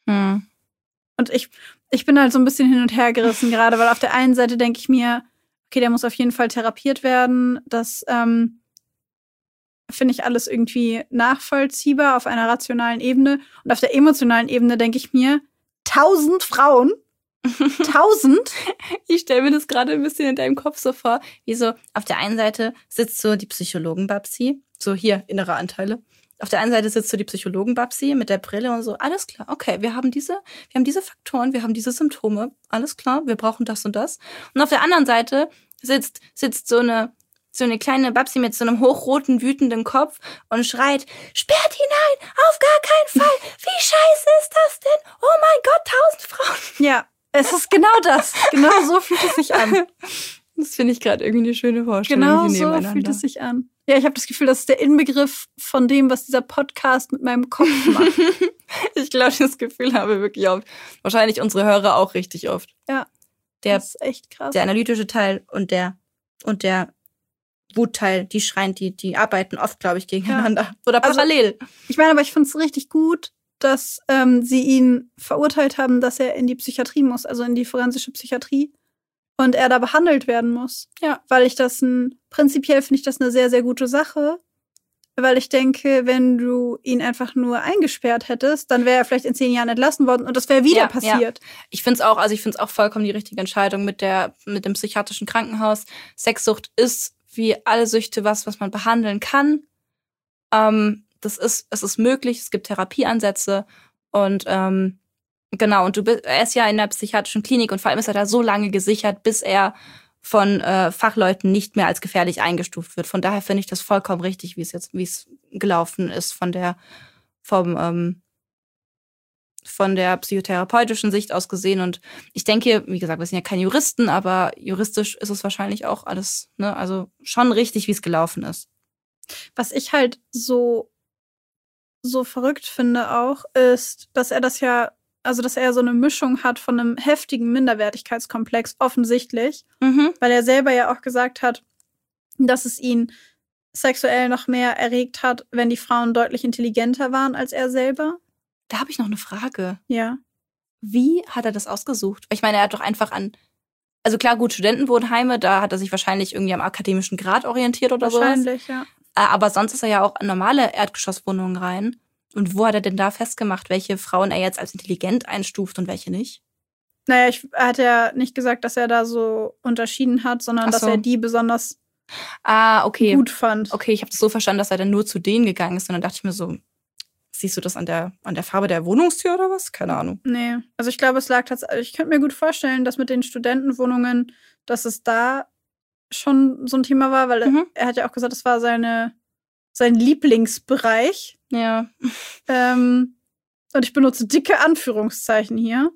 Hm. Und ich, ich bin halt so ein bisschen hin und her gerissen gerade, weil auf der einen Seite denke ich mir, okay, der muss auf jeden Fall therapiert werden. Das ähm, finde ich alles irgendwie nachvollziehbar auf einer rationalen Ebene. Und auf der emotionalen Ebene denke ich mir, tausend Frauen, tausend? Ich stelle mir das gerade ein bisschen in deinem Kopf so vor, wie so auf der einen Seite sitzt so die Psychologen-Babsi, so hier, innere Anteile. Auf der einen Seite sitzt so die Psychologen-Babsi mit der Brille und so, alles klar, okay, wir haben diese, wir haben diese Faktoren, wir haben diese Symptome, alles klar, wir brauchen das und das. Und auf der anderen Seite sitzt, sitzt so eine, so eine kleine Babsi mit so einem hochroten, wütenden Kopf und schreit, sperrt hinein, auf gar keinen Fall, wie scheiße ist das denn? Oh mein Gott, tausend Frauen. Ja, es ist genau das. Genau so fühlt es sich an. Das finde ich gerade irgendwie eine schöne Vorstellung. Genau die so nebeneinander. fühlt es sich an. Ja, ich habe das Gefühl, das ist der Inbegriff von dem, was dieser Podcast mit meinem Kopf macht. Ich glaube, das Gefühl habe ich wirklich oft. Wahrscheinlich unsere Hörer auch richtig oft. Ja, der, das ist echt krass. Der analytische Teil und der und der Wutteil, die schreien, die, die arbeiten oft, glaube ich, gegeneinander. Ja. Oder parallel. Also, ich meine, aber ich finde es richtig gut, dass ähm, sie ihn verurteilt haben, dass er in die Psychiatrie muss, also in die forensische Psychiatrie. Und er da behandelt werden muss. Ja. Weil ich das ein, prinzipiell finde ich das eine sehr, sehr gute Sache. Weil ich denke, wenn du ihn einfach nur eingesperrt hättest, dann wäre er vielleicht in zehn Jahren entlassen worden und das wäre wieder ja, passiert. Ja. Ich finde es auch, also ich finde es auch vollkommen die richtige Entscheidung mit der, mit dem psychiatrischen Krankenhaus. Sexsucht ist wie alle Süchte was, was man behandeln kann. Ähm, das ist, es ist möglich, es gibt Therapieansätze und ähm, genau, und du bist, er ist ja in der psychiatrischen Klinik und vor allem ist er da so lange gesichert, bis er von äh, Fachleuten nicht mehr als gefährlich eingestuft wird. Von daher finde ich das vollkommen richtig, wie es jetzt, wie es gelaufen ist von der, vom, ähm, von der psychotherapeutischen Sicht aus gesehen. Und ich denke, wie gesagt, wir sind ja keine Juristen, aber juristisch ist es wahrscheinlich auch alles, ne, also schon richtig, wie es gelaufen ist. Was ich halt so, so verrückt finde auch, ist, dass er das ja Also, dass er so eine Mischung hat von einem heftigen Minderwertigkeitskomplex, offensichtlich. Mhm. Weil er selber ja auch gesagt hat, dass es ihn sexuell noch mehr erregt hat, wenn die Frauen deutlich intelligenter waren als er selber. Da habe ich noch eine Frage. Ja. Wie hat er das ausgesucht? Ich meine, er hat doch einfach an, also klar, gut, Studentenwohnheime, da hat er sich wahrscheinlich irgendwie am akademischen Grad orientiert oder so. Wahrscheinlich, ja. Aber sonst ist er ja auch an normale Erdgeschosswohnungen rein. Und wo hat er denn da festgemacht, welche Frauen er jetzt als intelligent einstuft und welche nicht? Naja, ich, er hat ja nicht gesagt, dass er da so unterschieden hat, sondern Ach so. dass er die besonders ah, okay. gut fand. Okay, ich habe das so verstanden, dass er dann nur zu denen gegangen ist. Und dann dachte ich mir so, siehst du das an der, an der Farbe der Wohnungstür oder was? Keine Ahnung. Nee, also ich glaube, es lag tatsächlich, ich könnte mir gut vorstellen, dass mit den Studentenwohnungen, dass es da schon so ein Thema war, weil Mhm. er, er hat ja auch gesagt, das war seine, sein Lieblingsbereich. Ja. Ähm, und ich benutze dicke Anführungszeichen hier.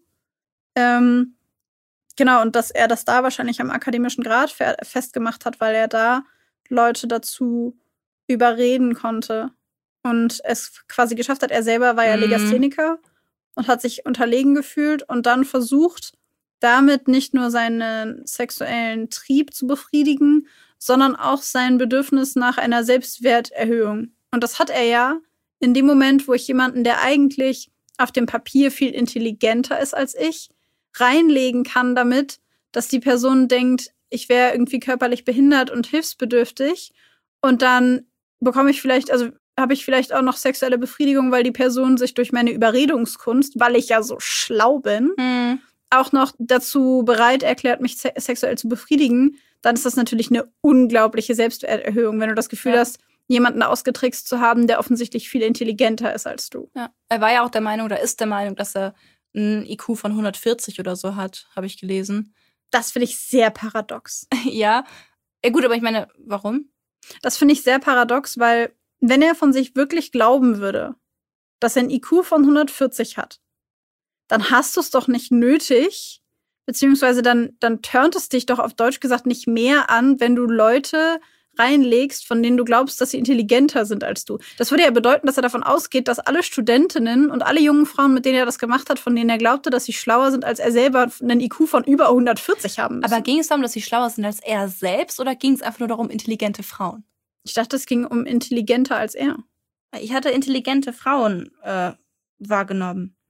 Ähm, genau, und dass er das da wahrscheinlich am akademischen Grad fe- festgemacht hat, weil er da Leute dazu überreden konnte. Und es quasi geschafft hat. Er selber war ja Mhm. Legastheniker und hat sich unterlegen gefühlt und dann versucht, damit nicht nur seinen sexuellen Trieb zu befriedigen, sondern auch sein Bedürfnis nach einer Selbstwerterhöhung. Und das hat er ja in dem Moment, wo ich jemanden, der eigentlich auf dem Papier viel intelligenter ist als ich, reinlegen kann damit, dass die Person denkt, ich wäre irgendwie körperlich behindert und hilfsbedürftig. Und dann bekomme ich vielleicht, also habe ich vielleicht auch noch sexuelle Befriedigung, weil die Person sich durch meine Überredungskunst, weil ich ja so schlau bin, Mhm. auch noch dazu bereit erklärt, mich se- sexuell zu befriedigen, dann ist das natürlich eine unglaubliche Selbstwerterhöhung, wenn du das Gefühl Ja. hast, jemanden ausgetrickst zu haben, der offensichtlich viel intelligenter ist als du. Ja. Er war ja auch der Meinung, oder ist der Meinung, dass er ein I Q von hundertvierzig oder so hat, habe ich gelesen. Das finde ich sehr paradox. Ja. Ja, gut, aber ich meine, warum? Das finde ich sehr paradox, weil wenn er von sich wirklich glauben würde, dass er ein I Q von hundertvierzig hat, dann hast du es doch nicht nötig, beziehungsweise dann, dann turnt es dich doch auf Deutsch gesagt nicht mehr an, wenn du Leute reinlegst, von denen du glaubst, dass sie intelligenter sind als du. Das würde ja bedeuten, dass er davon ausgeht, dass alle Studentinnen und alle jungen Frauen, mit denen er das gemacht hat, von denen er glaubte, dass sie schlauer sind als er selber, einen I Q von über hundertvierzig haben müssen. Aber ging es darum, dass sie schlauer sind als er selbst oder ging es einfach nur darum, intelligente Frauen? Ich dachte, es ging um intelligenter als er. Ich hatte intelligente Frauen äh, wahrgenommen.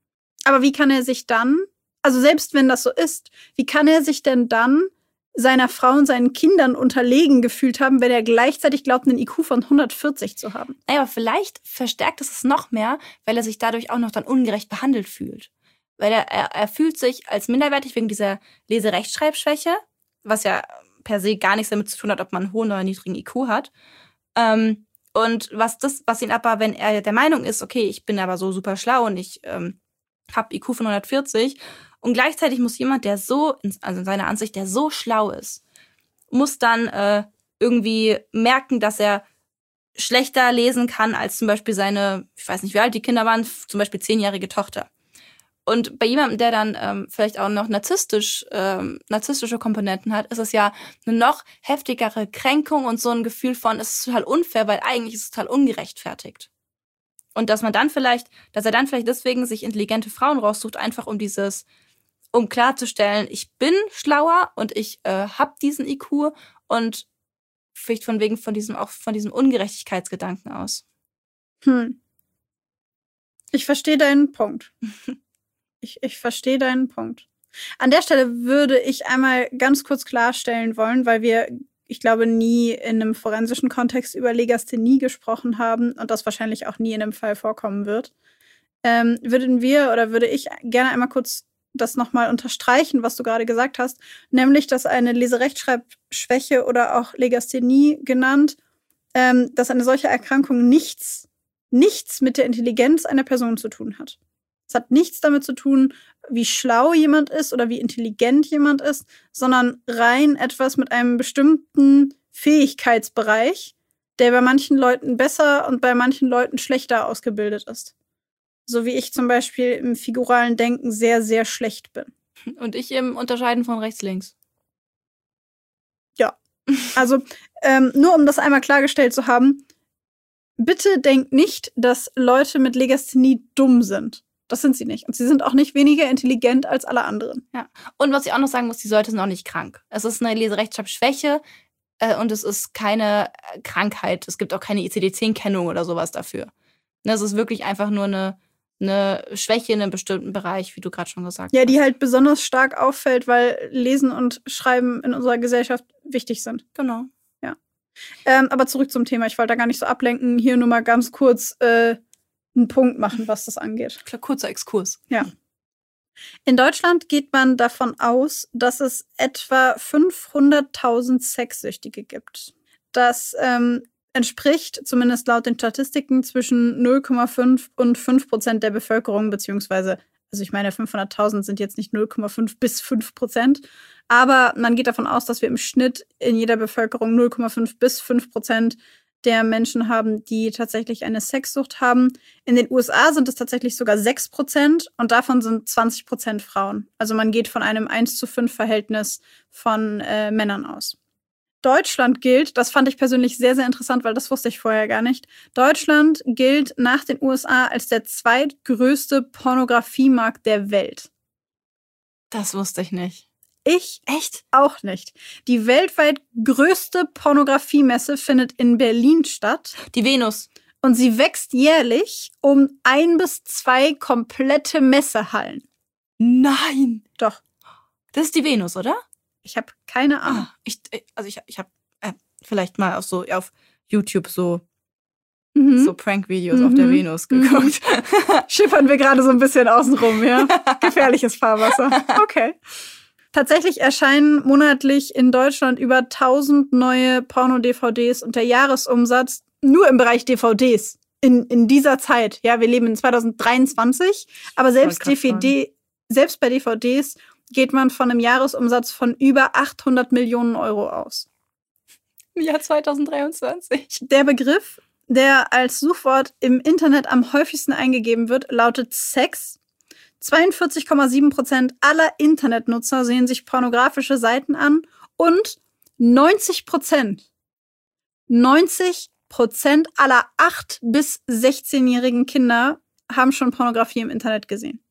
Aber wie kann er sich dann, also selbst wenn das so ist, wie kann er sich denn dann seiner Frau und seinen Kindern unterlegen gefühlt haben, wenn er gleichzeitig glaubt, einen I Q von hundertvierzig zu haben? Naja, aber vielleicht verstärkt es es noch mehr, weil er sich dadurch auch noch dann ungerecht behandelt fühlt. Weil er, er, er fühlt sich als minderwertig wegen dieser Leserechtschreibschwäche, was ja per se gar nichts damit zu tun hat, ob man einen hohen oder niedrigen I Q hat. Ähm, und was das, was ihn aber, wenn er der Meinung ist, okay, ich bin aber so super schlau und ich ähm, habe I Q von hundertvierzig, und gleichzeitig muss jemand, der so, also in seiner Ansicht, der so schlau ist, muss dann äh, irgendwie merken, dass er schlechter lesen kann als zum Beispiel seine, ich weiß nicht, wie alt die Kinder waren, zum Beispiel zehnjährige Tochter. Und bei jemandem, der dann ähm, vielleicht auch noch narzisstisch, ähm, narzisstische Komponenten hat, ist es ja eine noch heftigere Kränkung und so ein Gefühl von, es ist total unfair, weil eigentlich ist es total ungerechtfertigt. Und dass man dann vielleicht, dass er dann vielleicht deswegen sich intelligente Frauen raussucht, einfach um dieses, um klarzustellen, ich bin schlauer und ich äh, habe diesen I Q und vielleicht von wegen von diesem, auch von diesem Ungerechtigkeitsgedanken aus. Hm. Ich verstehe deinen Punkt. Ich, ich verstehe deinen Punkt. An der Stelle würde ich einmal ganz kurz klarstellen wollen, weil wir, ich glaube, nie in einem forensischen Kontext über Legasthenie gesprochen haben und das wahrscheinlich auch nie in einem Fall vorkommen wird. Ähm, würden wir oder würde ich gerne einmal kurz das nochmal unterstreichen, was du gerade gesagt hast, nämlich, dass eine Leserechtschreibschwäche oder auch Legasthenie genannt, ähm, dass eine solche Erkrankung nichts, nichts mit der Intelligenz einer Person zu tun hat. Es hat nichts damit zu tun, wie schlau jemand ist oder wie intelligent jemand ist, sondern rein etwas mit einem bestimmten Fähigkeitsbereich, der bei manchen Leuten besser und bei manchen Leuten schlechter ausgebildet ist. So wie ich zum Beispiel im figuralen Denken sehr, sehr schlecht bin. Und ich im Unterscheiden von rechts-links. Ja. Also, ähm, nur um das einmal klargestellt zu haben, bitte denkt nicht, dass Leute mit Legasthenie dumm sind. Das sind sie nicht. Und sie sind auch nicht weniger intelligent als alle anderen. Ja. Und was ich auch noch sagen muss, die Leute sind auch nicht krank. Es ist eine Leserechtschreibschwäche äh, und es ist keine Krankheit. Es gibt auch keine I C D zehn Kennung oder sowas dafür. Es ist wirklich einfach nur eine eine Schwäche in einem bestimmten Bereich, wie du gerade schon gesagt hast. Ja, die halt besonders stark auffällt, weil Lesen und Schreiben in unserer Gesellschaft wichtig sind. Genau. Ja. Ähm, aber zurück zum Thema. Ich wollte da gar nicht so ablenken. Hier nur mal ganz kurz äh, einen Punkt machen, was das angeht. Klar, kurzer Exkurs. Ja. In Deutschland geht man davon aus, dass es etwa fünfhunderttausend Sexsüchtige gibt. Das ähm, entspricht, zumindest laut den Statistiken, zwischen null Komma fünf und fünf Prozent der Bevölkerung, beziehungsweise, also ich meine, fünfhunderttausend sind jetzt nicht null Komma fünf bis fünf Prozent, aber man geht davon aus, dass wir im Schnitt in jeder Bevölkerung null Komma fünf bis fünf Prozent der Menschen haben, die tatsächlich eine Sexsucht haben. In den U S A sind es tatsächlich sogar sechs Prozent und davon sind zwanzig Prozent Frauen. Also man geht von einem eins zu fünf Verhältnis von äh, Männern aus. Deutschland gilt, das fand ich persönlich sehr, sehr interessant, weil das wusste ich vorher gar nicht. Deutschland gilt nach den U S A als der zweitgrößte Pornografiemarkt der Welt. Das wusste ich nicht. Ich echt auch nicht. Die weltweit größte Pornografiemesse findet in Berlin statt. Die Venus. Und sie wächst jährlich um ein bis zwei komplette Messehallen. Nein. Doch. Das ist die Venus, oder? Ich habe keine Ahnung. Ah, ich, also ich, ich habe äh, vielleicht mal auf so auf YouTube so Mhm. so Prank-Videos Mhm. auf der Venus geguckt. Mhm. Schippern wir gerade so ein bisschen außenrum, ja? Gefährliches Fahrwasser. Okay. Tatsächlich erscheinen monatlich in Deutschland über tausend neue Porno-D V Ds und der Jahresumsatz nur im Bereich D V Ds in, in dieser Zeit. Ja, wir leben in zwanzig dreiundzwanzig, aber selbst D V D, selbst bei D V Ds geht man von einem Jahresumsatz von über achthundert Millionen Euro aus. Im Jahr zwanzig dreiundzwanzig. Der Begriff, der als Suchwort im Internet am häufigsten eingegeben wird, lautet Sex. zweiundvierzig Komma sieben Prozent aller Internetnutzer sehen sich pornografische Seiten an und neunzig Prozent, neunzig Prozent aller acht- bis sechzehnjährigen Kinder haben schon Pornografie im Internet gesehen.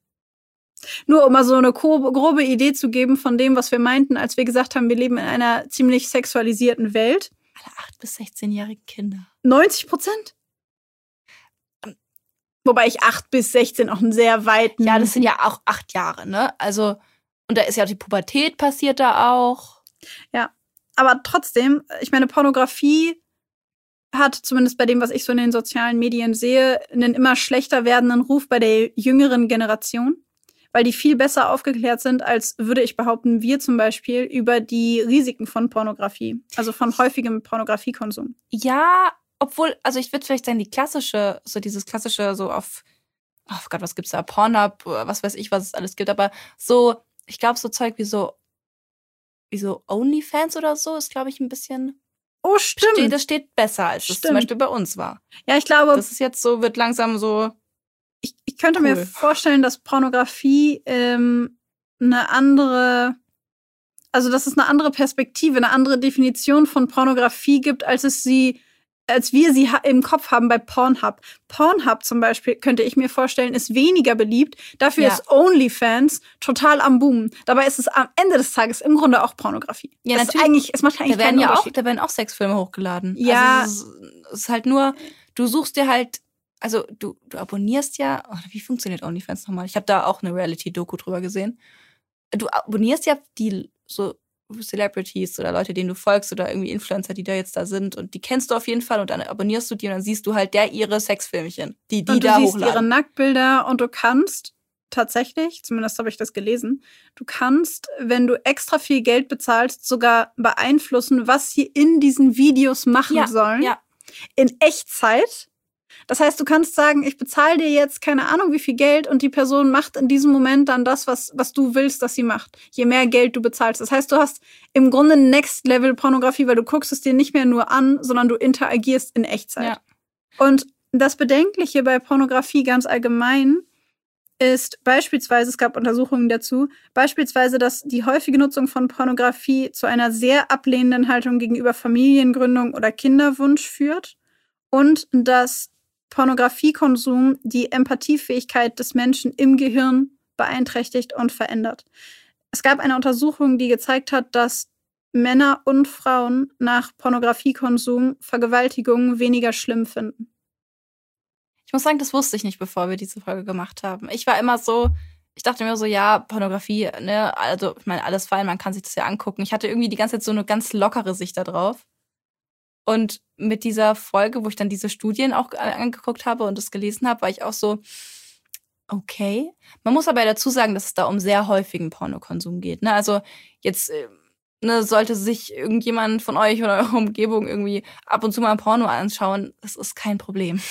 Nur um mal so eine grobe Idee zu geben von dem, was wir meinten, als wir gesagt haben, wir leben in einer ziemlich sexualisierten Welt. Alle acht- bis sechzehnjährigen Kinder. neunzig Prozent? Wobei ich acht bis sechzehn auch einen sehr weiten... Ja, das sind ja auch acht Jahre, ne? Also, und da ist ja auch die Pubertät passiert da auch. Ja, aber trotzdem, ich meine, Pornografie hat, zumindest bei dem, was ich so in den sozialen Medien sehe, einen immer schlechter werdenden Ruf bei der jüngeren Generation, weil die viel besser aufgeklärt sind, als würde ich behaupten, wir zum Beispiel über die Risiken von Pornografie, also von häufigem Pornografiekonsum. Ja, obwohl, also ich würde vielleicht sagen, die klassische, so dieses klassische, so auf, oh Gott, was gibt's da, Pornhub, was weiß ich, was es alles gibt, aber so, ich glaube, so Zeug wie so, wie so OnlyFans oder so ist, glaube ich, ein bisschen... Oh, stimmt. Steht, das steht besser, als stimmt. es zum Beispiel bei uns war. Ja, ich glaube... Das ist jetzt so, wird langsam so... Ich, ich könnte cool. mir vorstellen, dass Pornografie ähm, eine andere... Also, dass es eine andere Perspektive, eine andere Definition von Pornografie gibt, als es sie... als wir sie ha- im Kopf haben bei Pornhub. Pornhub zum Beispiel, könnte ich mir vorstellen, ist weniger beliebt. Dafür Ja. ist OnlyFans total am Boom. Dabei ist es am Ende des Tages im Grunde auch Pornografie. Ja, es natürlich. Ist eigentlich, es macht eigentlich Da werden keinen ja auch, Unterschied. da werden auch Sexfilme hochgeladen. Ja. Also es, ist, es ist halt nur, du suchst dir halt, also du, du abonnierst ja, oh, wie funktioniert OnlyFans nochmal? Ich habe da auch eine Reality-Doku drüber gesehen. Du abonnierst ja die so Celebrities oder Leute, denen du folgst oder irgendwie Influencer, die da jetzt da sind und die kennst du auf jeden Fall und dann abonnierst du die und dann siehst du halt der ihre Sexfilmchen, die die und du da siehst hochladen. ihre Nacktbilder und du kannst tatsächlich, zumindest habe ich das gelesen, du kannst, wenn du extra viel Geld bezahlst, sogar beeinflussen, was sie in diesen Videos machen Ja, sollen. ja. In Echtzeit. Das heißt, du kannst sagen, ich bezahle dir jetzt keine Ahnung wie viel Geld und die Person macht in diesem Moment dann das, was, was du willst, dass sie macht. Je mehr Geld du bezahlst. Das heißt, du hast im Grunde Next-Level-Pornografie, weil du guckst es dir nicht mehr nur an, sondern du interagierst in Echtzeit. Ja. Und das Bedenkliche bei Pornografie ganz allgemein ist beispielsweise, es gab Untersuchungen dazu, beispielsweise, dass die häufige Nutzung von Pornografie zu einer sehr ablehnenden Haltung gegenüber Familiengründung oder Kinderwunsch führt und dass Pornografiekonsum die Empathiefähigkeit des Menschen im Gehirn beeinträchtigt und verändert. Es gab eine Untersuchung, die gezeigt hat, dass Männer und Frauen nach Pornografiekonsum Vergewaltigungen weniger schlimm finden. Ich muss sagen, das wusste ich nicht, bevor wir diese Folge gemacht haben. Ich war immer so, ich dachte mir so, ja, Pornografie, ne, also ich meine, alles fein, man kann sich das ja angucken. Ich hatte irgendwie die ganze Zeit so eine ganz lockere Sicht da drauf. Und mit dieser Folge, wo ich dann diese Studien auch angeguckt habe und das gelesen habe, war ich auch so, okay. Man muss aber dazu sagen, dass es da um sehr häufigen Pornokonsum geht. Ne? Also jetzt ne, sollte sich irgendjemand von euch oder eurer Umgebung irgendwie ab und zu mal ein Porno anschauen, das ist kein Problem.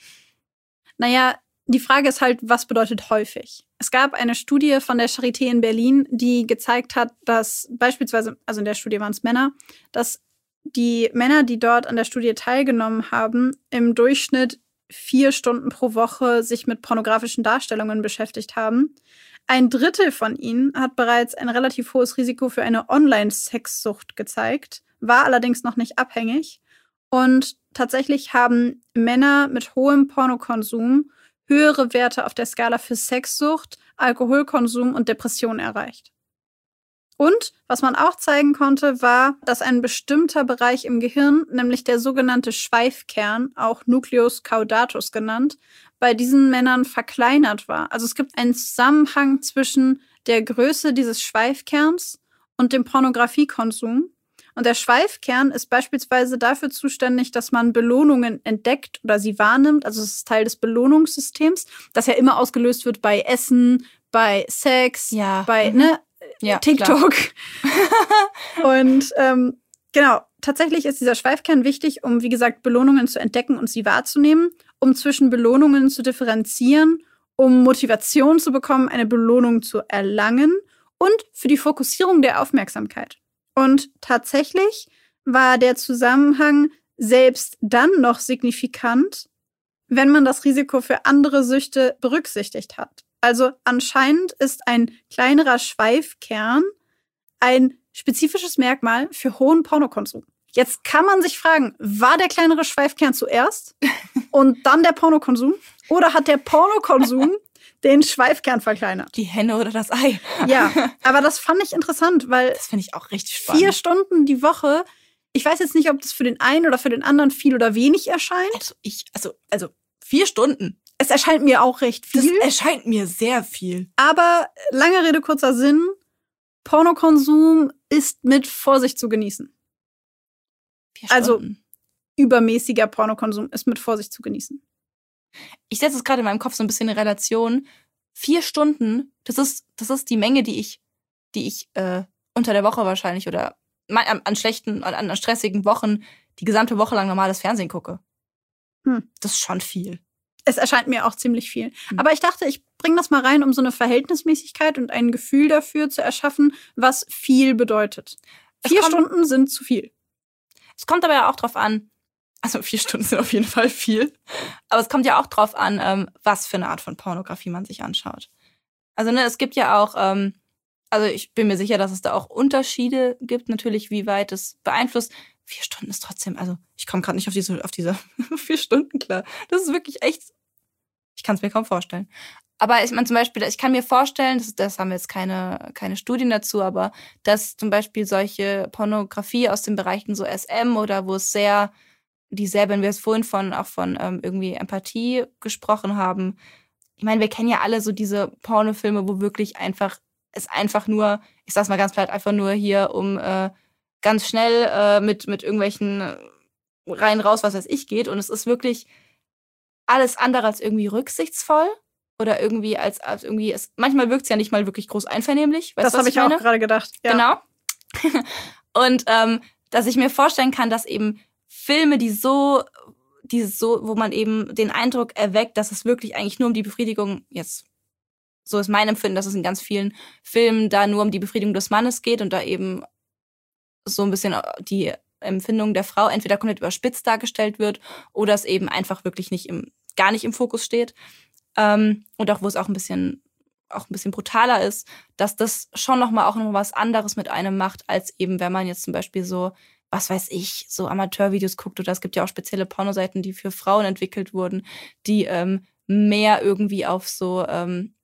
Naja, die Frage ist halt, was bedeutet häufig? Es gab eine Studie von der Charité in Berlin, die gezeigt hat, dass beispielsweise, also in der Studie waren es Männer, dass die Männer, die dort an der Studie teilgenommen haben, im Durchschnitt vier Stunden pro Woche sich mit pornografischen Darstellungen beschäftigt haben. Ein Drittel von ihnen hat bereits ein relativ hohes Risiko für eine Online-Sexsucht gezeigt, war allerdings noch nicht abhängig. Und tatsächlich haben Männer mit hohem Pornokonsum höhere Werte auf der Skala für Sexsucht, Alkoholkonsum und Depression erreicht. Und was man auch zeigen konnte, war, dass ein bestimmter Bereich im Gehirn, nämlich der sogenannte Schweifkern, auch Nucleus caudatus genannt, bei diesen Männern verkleinert war. Also es gibt einen Zusammenhang zwischen der Größe dieses Schweifkerns und dem Pornografiekonsum. Und der Schweifkern ist beispielsweise dafür zuständig, dass man Belohnungen entdeckt oder sie wahrnimmt. Also es ist Teil des Belohnungssystems, das ja immer ausgelöst wird bei Essen, bei Sex, ja. bei mhm. ne, ja, TikTok. Und ähm, genau, tatsächlich ist dieser Schweifkern wichtig, um, wie gesagt, Belohnungen zu entdecken und sie wahrzunehmen, um zwischen Belohnungen zu differenzieren, um Motivation zu bekommen, eine Belohnung zu erlangen und für die Fokussierung der Aufmerksamkeit. Und tatsächlich war der Zusammenhang selbst dann noch signifikant, wenn man das Risiko für andere Süchte berücksichtigt hat. Also anscheinend ist ein kleinerer Schweifkern ein spezifisches Merkmal für hohen Pornokonsum. Jetzt kann man sich fragen, war der kleinere Schweifkern zuerst und dann der Pornokonsum? Oder hat der Pornokonsum den Schweifkern verkleinert? Die Henne oder das Ei. Ja, aber das fand ich interessant, weil das finde ich auch richtig spannend. Vier Stunden die Woche, ich weiß jetzt nicht, ob das für den einen oder für den anderen viel oder wenig erscheint. Also ich, also, also vier Stunden. Es erscheint mir auch recht viel. Das erscheint mir sehr viel. Aber lange Rede, kurzer Sinn, Pornokonsum ist mit Vorsicht zu genießen. Vier Also Stunden. übermäßiger Pornokonsum ist mit Vorsicht zu genießen. Ich setze es gerade in meinem Kopf so ein bisschen in Relation. Vier Stunden, das ist, das ist die Menge, die ich, die ich äh, unter der Woche wahrscheinlich oder an, an schlechten, an, an stressigen Wochen die gesamte Woche lang normales Fernsehen gucke. Hm. Das ist schon viel. Es erscheint mir auch ziemlich viel. Hm. Aber ich dachte, ich bringe das mal rein, um so eine Verhältnismäßigkeit und ein Gefühl dafür zu erschaffen, was viel bedeutet. Es Vier kommt- Stunden sind zu viel. Es kommt aber ja auch drauf an, also vier Stunden sind auf jeden Fall viel, aber es kommt ja auch drauf an, ähm, was für eine Art von Pornografie man sich anschaut. Also ne, es gibt ja auch, ähm, also ich bin mir sicher, dass es da auch Unterschiede gibt, natürlich, wie weit es beeinflusst. Vier Stunden ist trotzdem, also ich komme gerade nicht auf diese, auf diese vier Stunden klar. Das ist wirklich echt, ich kann es mir kaum vorstellen. Aber ich meine zum Beispiel, ich kann mir vorstellen, das, das haben wir jetzt keine, keine Studien dazu, aber dass zum Beispiel solche Pornografie aus den Bereichen so S M oder wo es sehr, die sehr, wenn wir es vorhin von, auch von ähm, irgendwie Empathie gesprochen haben. Ich meine, wir kennen ja alle so diese Pornofilme, wo wirklich einfach, es einfach nur, ich sag's mal ganz platt, einfach nur hier um äh, ganz schnell äh, mit, mit irgendwelchen rein, raus, was weiß ich geht. Und es ist wirklich alles andere als irgendwie rücksichtsvoll. Oder irgendwie als, als irgendwie, es, manchmal wirkt es ja nicht mal wirklich groß einvernehmlich. Weißt Das du, was habe ich auch meine? gerade gedacht. Ja. Genau. Und ähm, dass ich mir vorstellen kann, dass eben Filme, die so, die so, wo man eben den Eindruck erweckt, dass es wirklich eigentlich nur um die Befriedigung, jetzt, so ist mein Empfinden, dass es in ganz vielen Filmen da nur um die Befriedigung des Mannes geht und da eben so ein bisschen die Empfindung der Frau entweder komplett überspitzt dargestellt wird oder es eben einfach wirklich nicht im, gar nicht im Fokus steht. Ähm, und auch wo es auch ein bisschen auch ein bisschen brutaler ist, dass das schon nochmal auch noch was anderes mit einem macht, als eben, wenn man jetzt zum Beispiel so, was weiß ich, so Amateurvideos guckt oder es gibt ja auch spezielle Pornoseiten, die für Frauen entwickelt wurden, die ähm, mehr irgendwie auf so ähm,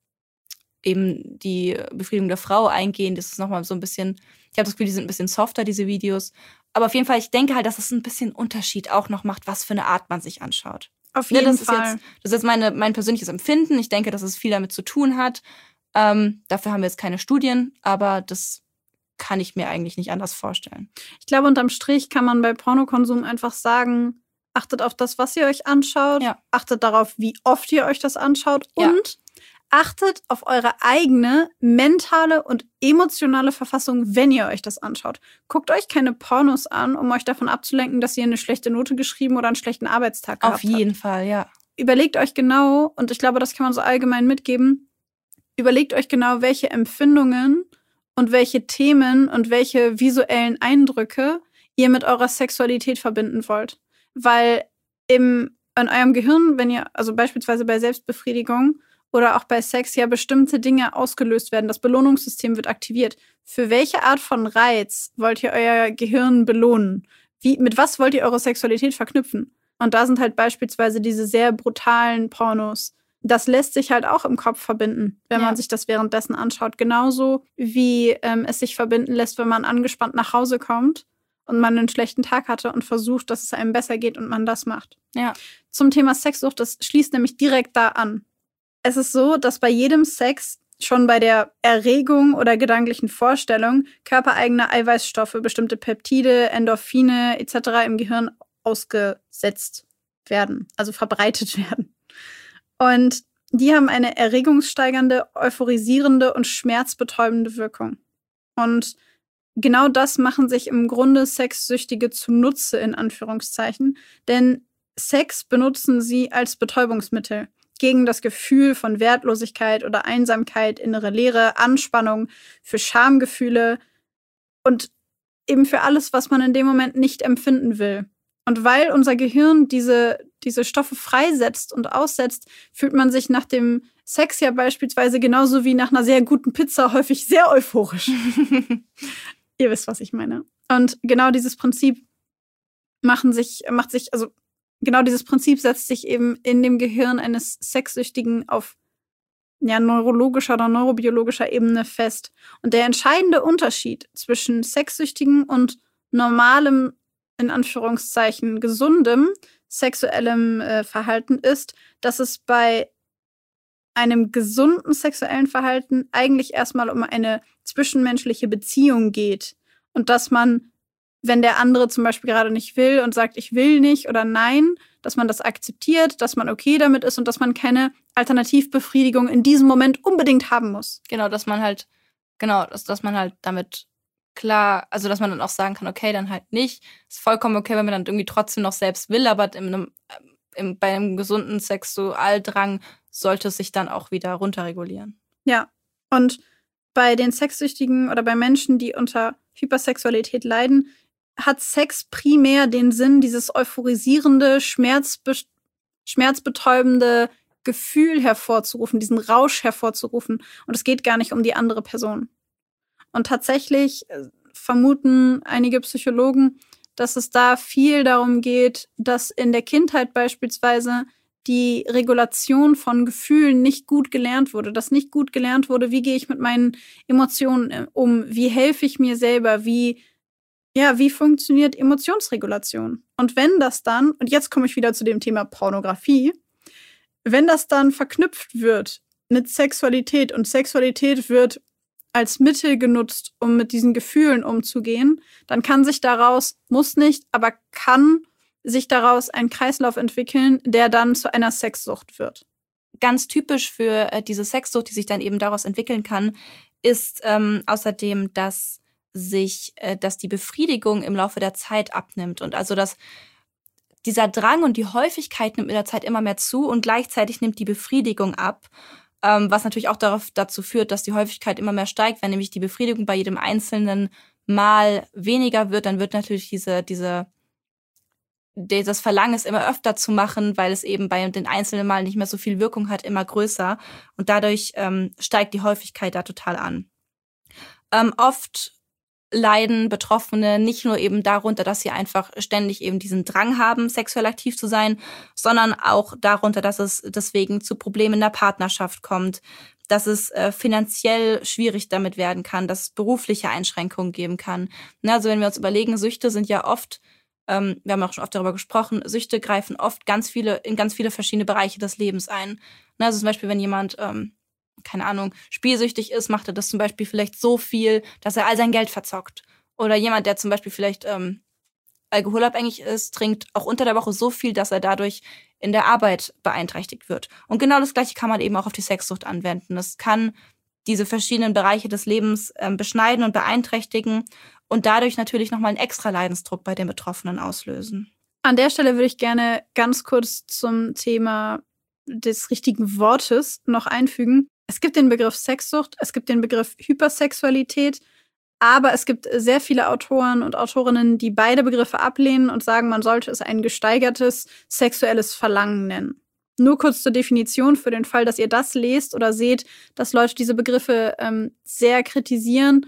eben die Befriedigung der Frau eingehen. Das ist nochmal so ein bisschen, ich habe das Gefühl, die sind ein bisschen softer, diese Videos. Aber auf jeden Fall, ich denke halt, dass es ein bisschen Unterschied auch noch macht, was für eine Art man sich anschaut. Auf jeden ja, das Fall. Ist jetzt, das ist jetzt meine, mein persönliches Empfinden. Ich denke, dass es viel damit zu tun hat. Ähm, dafür haben wir jetzt keine Studien, aber das kann ich mir eigentlich nicht anders vorstellen. Ich glaube, unterm Strich kann man bei Pornokonsum einfach sagen, achtet auf das, was ihr euch anschaut, Ja. achtet darauf, wie oft ihr euch das anschaut Ja. und achtet auf eure eigene mentale und emotionale Verfassung, wenn ihr euch das anschaut. Guckt euch keine Pornos an, um euch davon abzulenken, dass ihr eine schlechte Note geschrieben oder einen schlechten Arbeitstag gehabt Auf jeden Fall, ja. Überlegt euch genau, und ich glaube, das kann man so allgemein mitgeben, überlegt euch genau, welche Empfindungen und welche Themen und welche visuellen Eindrücke ihr mit eurer Sexualität verbinden wollt. Weil im, in eurem Gehirn, wenn ihr, also beispielsweise bei Selbstbefriedigung oder auch bei Sex, ja bestimmte Dinge ausgelöst werden. Das Belohnungssystem wird aktiviert. Für welche Art von Reiz wollt ihr euer Gehirn belohnen? Wie, mit was wollt ihr eure Sexualität verknüpfen? Und da sind halt beispielsweise diese sehr brutalen Pornos. Das lässt sich halt auch im Kopf verbinden, wenn Ja. man sich das währenddessen anschaut. Genauso wie ähm, es sich verbinden lässt, wenn man angespannt nach Hause kommt und man einen schlechten Tag hatte und versucht, dass es einem besser geht und man das macht. Ja. Zum Thema Sexsucht, das schließt nämlich direkt da an. Es ist so, dass bei jedem Sex schon bei der Erregung oder gedanklichen Vorstellung körpereigene Eiweißstoffe, bestimmte Peptide, Endorphine et cetera im Gehirn ausgesetzt werden, also verbreitet werden. Und die haben eine erregungssteigernde, euphorisierende und schmerzbetäubende Wirkung. Und genau das machen sich im Grunde Sexsüchtige zunutze, in Anführungszeichen. Denn Sex benutzen sie als Betäubungsmittel gegen das Gefühl von Wertlosigkeit oder Einsamkeit, innere Leere, Anspannung, für Schamgefühle und eben für alles, was man in dem Moment nicht empfinden will. Und weil unser Gehirn diese, diese Stoffe freisetzt und aussetzt, fühlt man sich nach dem Sex ja beispielsweise genauso wie nach einer sehr guten Pizza häufig sehr euphorisch. Ihr wisst, was ich meine. Und genau dieses Prinzip machen sich, macht sich, also genau dieses Prinzip setzt sich eben in dem Gehirn eines Sexsüchtigen auf ja, neurologischer oder neurobiologischer Ebene fest. Und der entscheidende Unterschied zwischen Sexsüchtigen und normalem, in Anführungszeichen, gesundem sexuellem äh, Verhalten ist, dass es bei einem gesunden sexuellen Verhalten eigentlich erstmal um eine zwischenmenschliche Beziehung geht. Und dass man, wenn der andere zum Beispiel gerade nicht will und sagt, ich will nicht oder nein, dass man das akzeptiert, dass man okay damit ist und dass man keine Alternativbefriedigung in diesem Moment unbedingt haben muss. Genau, dass man halt, genau, dass, dass man halt damit klar, also dass man dann auch sagen kann, okay, dann halt nicht. Ist vollkommen okay, wenn man dann irgendwie trotzdem noch selbst will, aber in einem, im, bei einem gesunden Sexualdrang sollte es sich dann auch wieder runterregulieren. Ja, und bei den Sexsüchtigen oder bei Menschen, die unter Hypersexualität leiden, hat Sex primär den Sinn, dieses euphorisierende, schmerzbe- schmerzbetäubende Gefühl hervorzurufen, diesen Rausch hervorzurufen. Und es geht gar nicht um die andere Person. Und tatsächlich vermuten einige Psychologen, dass es da viel darum geht, dass in der Kindheit beispielsweise die Regulation von Gefühlen nicht gut gelernt wurde, dass nicht gut gelernt wurde, wie gehe ich mit meinen Emotionen um, wie helfe ich mir selber, wie, ja, wie funktioniert Emotionsregulation? Und wenn das dann, und jetzt komme ich wieder zu dem Thema Pornografie, wenn das dann verknüpft wird mit Sexualität und Sexualität wird als Mittel genutzt, um mit diesen Gefühlen umzugehen, dann kann sich daraus, muss nicht, aber kann sich daraus ein Kreislauf entwickeln, der dann zu einer Sexsucht wird. Ganz typisch für äh, diese Sexsucht, die sich dann eben daraus entwickeln kann, ist ähm, außerdem, dass sich, äh, dass die Befriedigung im Laufe der Zeit abnimmt und also dass dieser Drang und die Häufigkeit nimmt mit der Zeit immer mehr zu und gleichzeitig nimmt die Befriedigung ab, ähm, was natürlich auch darauf, dazu führt, dass die Häufigkeit immer mehr steigt, wenn nämlich die Befriedigung bei jedem einzelnen Mal weniger wird, dann wird natürlich diese diese das Verlangen, es immer öfter zu machen, weil es eben bei den einzelnen Malen nicht mehr so viel Wirkung hat, immer größer. Und dadurch ähm, steigt die Häufigkeit da total an. Ähm, oft leiden Betroffene nicht nur eben darunter, dass sie einfach ständig eben diesen Drang haben, sexuell aktiv zu sein, sondern auch darunter, dass es deswegen zu Problemen in der Partnerschaft kommt, dass es äh, finanziell schwierig damit werden kann, dass es berufliche Einschränkungen geben kann. Na, also wenn wir uns überlegen, Süchte sind ja oft, ähm, wir haben auch schon oft darüber gesprochen, Süchte greifen oft ganz viele in ganz viele verschiedene Bereiche des Lebens ein. Na, also zum Beispiel, wenn jemand ähm, keine Ahnung, spielsüchtig ist, macht er das zum Beispiel vielleicht so viel, dass er all sein Geld verzockt. Oder jemand, der zum Beispiel vielleicht ähm, alkoholabhängig ist, trinkt auch unter der Woche so viel, dass er dadurch in der Arbeit beeinträchtigt wird. Und genau das Gleiche kann man eben auch auf die Sexsucht anwenden. Es kann diese verschiedenen Bereiche des Lebens ähm, beschneiden und beeinträchtigen und dadurch natürlich nochmal einen extra Leidensdruck bei den Betroffenen auslösen. An der Stelle würde ich gerne ganz kurz zum Thema des richtigen Wortes noch einfügen. Es gibt den Begriff Sexsucht, es gibt den Begriff Hypersexualität, aber es gibt sehr viele Autoren und Autorinnen, die beide Begriffe ablehnen und sagen, man sollte es ein gesteigertes sexuelles Verlangen nennen. Nur kurz zur Definition für den Fall, dass ihr das lest oder seht, dass Leute diese Begriffe ähm, sehr kritisieren.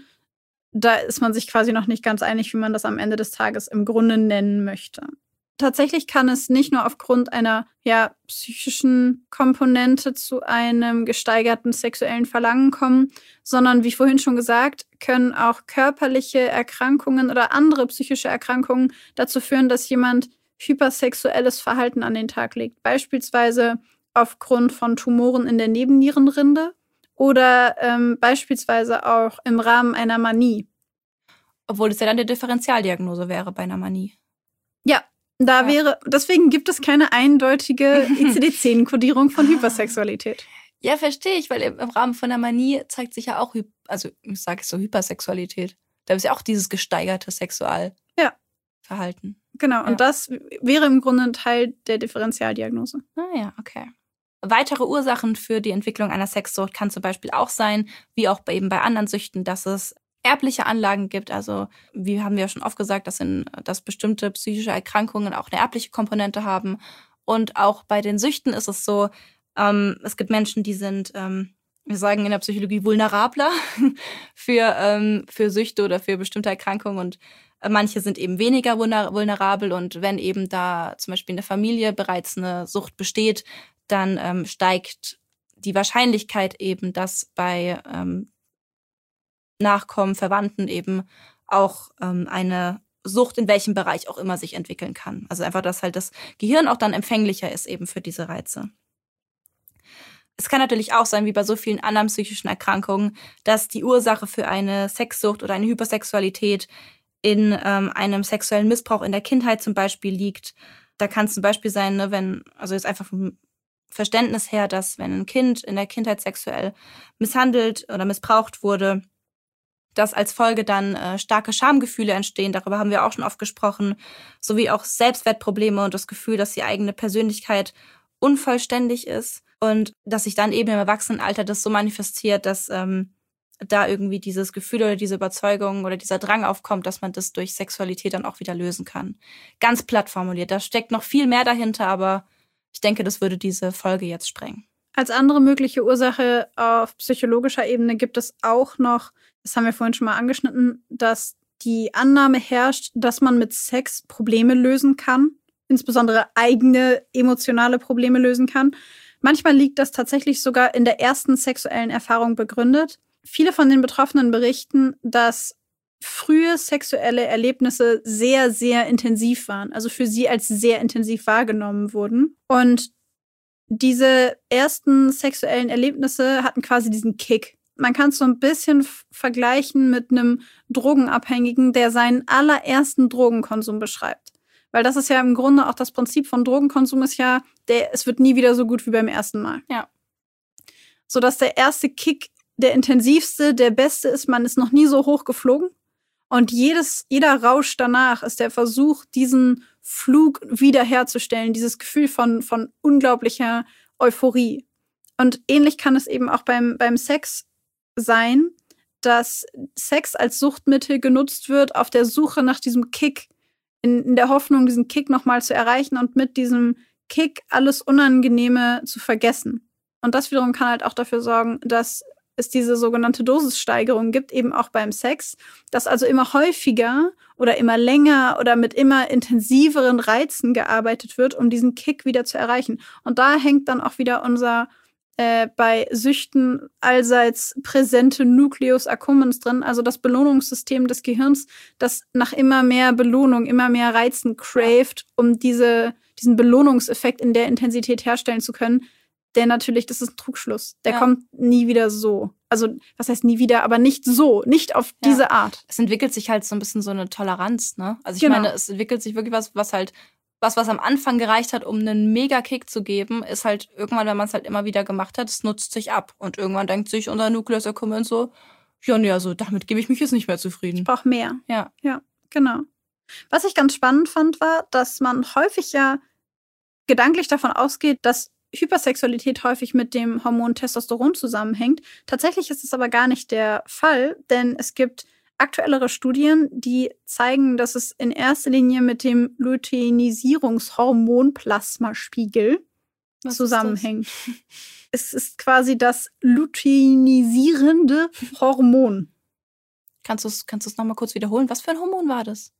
Da ist man sich quasi noch nicht ganz einig, wie man das am Ende des Tages im Grunde nennen möchte. Tatsächlich kann es nicht nur aufgrund einer ja, psychischen Komponente zu einem gesteigerten sexuellen Verlangen kommen, sondern wie vorhin schon gesagt, können auch körperliche Erkrankungen oder andere psychische Erkrankungen dazu führen, dass jemand hypersexuelles Verhalten an den Tag legt. Beispielsweise aufgrund von Tumoren in der Nebennierenrinde oder ähm, beispielsweise auch im Rahmen einer Manie. Obwohl es ja dann die Differentialdiagnose wäre bei einer Manie. Ja. Da Ja. wäre, deswegen gibt es keine eindeutige I C D zehn Kodierung von Hypersexualität. Ja, verstehe ich, weil im Rahmen von der Manie zeigt sich ja auch, also ich sage es so, Hypersexualität. Da ist ja auch dieses gesteigerte Sexualverhalten. Ja. Genau, ja. Und das wäre im Grunde ein Teil der Differentialdiagnose. Ah ja, okay. Weitere Ursachen für die Entwicklung einer Sexsucht kann zum Beispiel auch sein, wie auch bei, eben bei anderen Süchten, dass es erbliche Anlagen gibt. Also, wie haben wir ja schon oft gesagt, dass, in, dass bestimmte psychische Erkrankungen auch eine erbliche Komponente haben. Und auch bei den Süchten ist es so, ähm, es gibt Menschen, die sind, ähm, wir sagen in der Psychologie, vulnerabler für, ähm, für Süchte oder für bestimmte Erkrankungen. Und äh, manche sind eben weniger vulnerabel. Und wenn eben da zum Beispiel in der Familie bereits eine Sucht besteht, dann ähm, steigt die Wahrscheinlichkeit eben, dass bei ähm, Nachkommen, Verwandten eben auch ähm, eine Sucht in welchem Bereich auch immer sich entwickeln kann. Also einfach, dass halt das Gehirn auch dann empfänglicher ist eben für diese Reize. Es kann natürlich auch sein, wie bei so vielen anderen psychischen Erkrankungen, dass die Ursache für eine Sexsucht oder eine Hypersexualität in ähm, einem sexuellen Missbrauch in der Kindheit zum Beispiel liegt. Da kann es zum Beispiel sein, ne, wenn, also jetzt einfach vom Verständnis her, dass wenn ein Kind in der Kindheit sexuell misshandelt oder missbraucht wurde, dass als Folge dann äh, starke Schamgefühle entstehen, darüber haben wir auch schon oft gesprochen, sowie auch Selbstwertprobleme und das Gefühl, dass die eigene Persönlichkeit unvollständig ist und dass sich dann eben im Erwachsenenalter das so manifestiert, dass ähm, da irgendwie dieses Gefühl oder diese Überzeugung oder dieser Drang aufkommt, dass man das durch Sexualität dann auch wieder lösen kann. Ganz platt formuliert, da steckt noch viel mehr dahinter, aber ich denke, das würde diese Folge jetzt sprengen. Als andere mögliche Ursache auf psychologischer Ebene gibt es auch noch, das haben wir vorhin schon mal angeschnitten, dass die Annahme herrscht, dass man mit Sex Probleme lösen kann, insbesondere eigene emotionale Probleme lösen kann. Manchmal liegt das tatsächlich sogar in der ersten sexuellen Erfahrung begründet. Viele von den Betroffenen berichten, dass frühe sexuelle Erlebnisse sehr, sehr intensiv waren, also für sie als sehr intensiv wahrgenommen wurden. Und diese ersten sexuellen Erlebnisse hatten quasi diesen Kick. Man kann es so ein bisschen f- vergleichen mit einem Drogenabhängigen, der seinen allerersten Drogenkonsum beschreibt. Weil das ist ja im Grunde auch das Prinzip von Drogenkonsum ist ja, der, es wird nie wieder so gut wie beim ersten Mal. Ja. Sodass der erste Kick der intensivste, der beste ist, man ist noch nie so hoch geflogen. Und jedes, jeder Rausch danach ist der Versuch, diesen Flug wiederherzustellen, dieses Gefühl von, von unglaublicher Euphorie. Und ähnlich kann es eben auch beim, beim Sex sein, dass Sex als Suchtmittel genutzt wird auf der Suche nach diesem Kick, in, in der Hoffnung, diesen Kick nochmal zu erreichen und mit diesem Kick alles Unangenehme zu vergessen. Und das wiederum kann halt auch dafür sorgen, dass es diese sogenannte Dosissteigerung gibt, eben auch beim Sex, dass also immer häufiger oder immer länger oder mit immer intensiveren Reizen gearbeitet wird, um diesen Kick wieder zu erreichen. Und da hängt dann auch wieder unser äh, bei Süchten allseits präsente Nucleus accumbens drin, also das Belohnungssystem des Gehirns, das nach immer mehr Belohnung, immer mehr Reizen craved, um diese, diesen Belohnungseffekt in der Intensität herstellen zu können. Der natürlich, das ist ein Trugschluss. Der ja. kommt nie wieder so. Also, was heißt nie wieder, aber nicht so, nicht auf ja. diese Art. Es entwickelt sich halt so ein bisschen so eine Toleranz, ne? Also ich genau. meine, es entwickelt sich wirklich was, was halt, was, was am Anfang gereicht hat, um einen Mega-Kick zu geben, ist halt irgendwann, wenn man es halt immer wieder gemacht hat, es nutzt sich ab. Und irgendwann denkt sich unser Nucleus accumbens so, ja, nee, also damit gebe ich mich jetzt nicht mehr zufrieden. Ich brauche mehr. Ja. Ja, genau. Was ich ganz spannend fand, war, dass man häufig ja gedanklich davon ausgeht, dass Hypersexualität häufig mit dem Hormon Testosteron zusammenhängt. Tatsächlich ist es aber gar nicht der Fall, denn es gibt aktuellere Studien, die zeigen, dass es in erster Linie mit dem Luteinisierungshormon Plasmaspiegel Was zusammenhängt. Ist es ist quasi das luteinisierende Hormon. Kannst du es kannst du's noch mal kurz wiederholen? Was für ein Hormon war das?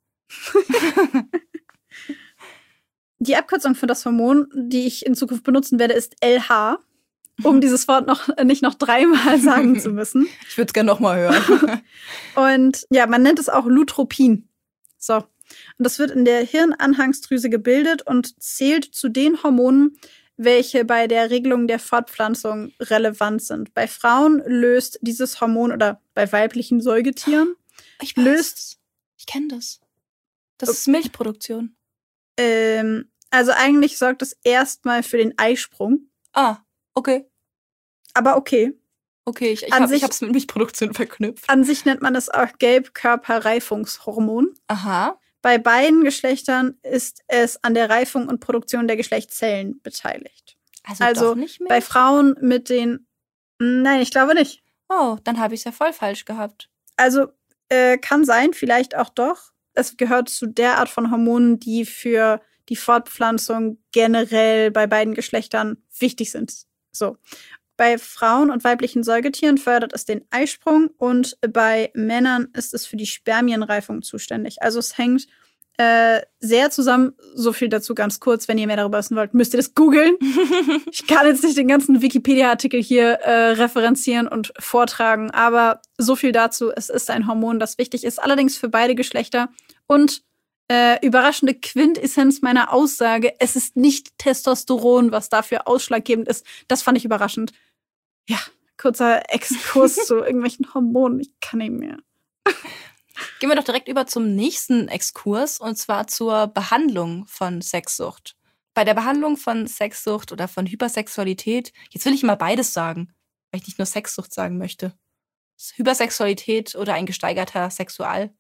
Die Abkürzung für das Hormon, die ich in Zukunft benutzen werde, ist L H, um dieses Wort noch nicht noch dreimal sagen zu müssen. Ich würde es gerne noch mal hören. Und ja, man nennt es auch Lutropin. So. Und das wird in der Hirnanhangsdrüse gebildet und zählt zu den Hormonen, welche bei der Regelung der Fortpflanzung relevant sind. Bei Frauen löst dieses Hormon oder bei weiblichen Säugetieren ich weiß. löst. Ich kenne das. Das ist Milchproduktion. Ähm, also eigentlich sorgt es erstmal für den Eisprung. Ah, okay. Aber okay. Okay, ich, ich habe es mit Milchproduktion verknüpft. An sich nennt man es auch Gelbkörperreifungshormon. Aha. Bei beiden Geschlechtern ist es an der Reifung und Produktion der Geschlechtszellen beteiligt. Also, also doch nicht mehr? Bei Frauen mit den... Nein, ich glaube nicht. Oh, dann habe ich es ja voll falsch gehabt. Also äh, kann sein, vielleicht auch doch. Es gehört zu der Art von Hormonen, die für die Fortpflanzung generell bei beiden Geschlechtern wichtig sind. So. Bei Frauen und weiblichen Säugetieren fördert es den Eisprung und bei Männern ist es für die Spermienreifung zuständig. Also es hängt äh, sehr zusammen. So viel dazu ganz kurz. Wenn ihr mehr darüber wissen wollt, müsst ihr das googeln. Ich kann jetzt nicht den ganzen Wikipedia-Artikel hier äh, referenzieren und vortragen, aber so viel dazu. Es ist ein Hormon, das wichtig ist, allerdings für beide Geschlechter und Äh, überraschende Quintessenz meiner Aussage, es ist nicht Testosteron, was dafür ausschlaggebend ist. Das fand ich überraschend. Ja, kurzer Exkurs zu irgendwelchen Hormonen. Ich kann nicht mehr. Gehen wir doch direkt über zum nächsten Exkurs, und zwar zur Behandlung von Sexsucht. Bei der Behandlung von Sexsucht oder von Hypersexualität, jetzt will ich immer beides sagen, weil ich nicht nur Sexsucht sagen möchte. Ist Hypersexualität oder ein gesteigerter Sexualverlangen?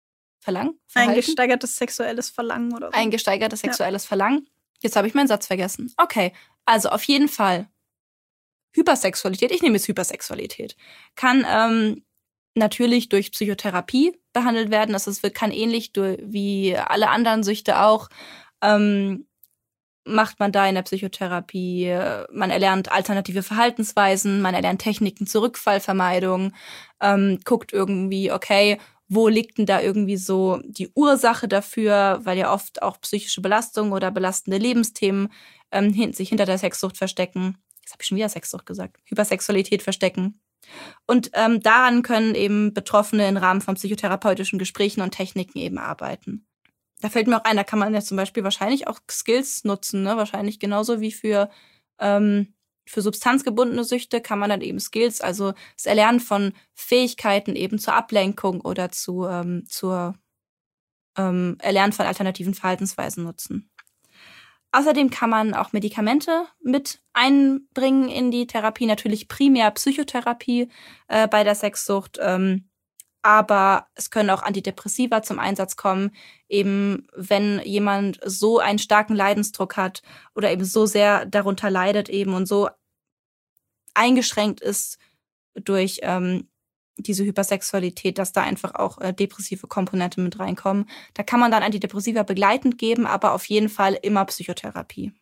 Ein gesteigertes sexuelles Verlangen oder so. Ein gesteigertes sexuelles ja. Verlangen. Jetzt habe ich meinen Satz vergessen. Okay, also auf jeden Fall Hypersexualität, ich nehme jetzt Hypersexualität, kann ähm, natürlich durch Psychotherapie behandelt werden. Das ist, kann ähnlich durch, wie alle anderen Süchte auch, ähm, macht man da in der Psychotherapie. Man erlernt alternative Verhaltensweisen, man erlernt Techniken zur Rückfallvermeidung, ähm, guckt irgendwie, okay, wo liegt denn da irgendwie so die Ursache dafür, weil ja oft auch psychische Belastung oder belastende Lebensthemen ähm, hin, sich hinter der Sexsucht verstecken. Jetzt habe ich schon wieder Sexsucht gesagt. Hypersexualität verstecken. Und ähm, daran können eben Betroffene im Rahmen von psychotherapeutischen Gesprächen und Techniken eben arbeiten. Da fällt mir auch ein, da kann man ja zum Beispiel wahrscheinlich auch Skills nutzen, ne? Wahrscheinlich genauso wie für, ähm, für substanzgebundene Süchte kann man dann eben Skills, also das Erlernen von Fähigkeiten eben zur Ablenkung oder zu, ähm, zur ähm, Erlernen von alternativen Verhaltensweisen nutzen. Außerdem kann man auch Medikamente mit einbringen in die Therapie, natürlich primär Psychotherapie äh, bei der Sexsucht, ähm, aber es können auch Antidepressiva zum Einsatz kommen, eben wenn jemand so einen starken Leidensdruck hat oder eben so sehr darunter leidet eben und so eingeschränkt ist durch ähm, diese Hypersexualität, dass da einfach auch äh, depressive Komponente mit reinkommen. Da kann man dann Antidepressiva begleitend geben, aber auf jeden Fall immer Psychotherapie.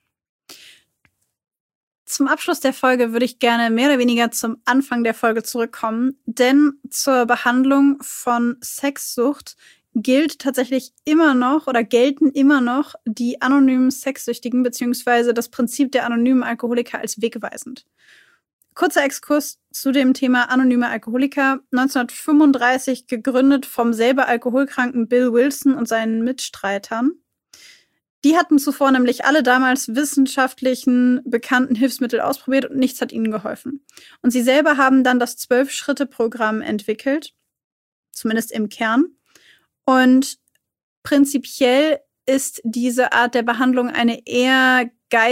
Zum Abschluss der Folge würde ich gerne mehr oder weniger zum Anfang der Folge zurückkommen, denn zur Behandlung von Sexsucht gilt tatsächlich immer noch oder gelten immer noch die anonymen Sexsüchtigen beziehungsweise das Prinzip der anonymen Alkoholiker als wegweisend. Kurzer Exkurs zu dem Thema anonyme Alkoholiker. neunzehnhundertfünfunddreißig gegründet vom selber alkoholkranken Bill Wilson und seinen Mitstreitern. Die hatten zuvor nämlich alle damals wissenschaftlichen bekannten Hilfsmittel ausprobiert und nichts hat ihnen geholfen. Und sie selber haben dann das Zwölf-Schritte-Programm entwickelt, zumindest im Kern. Und prinzipiell ist diese Art der Behandlung eine eher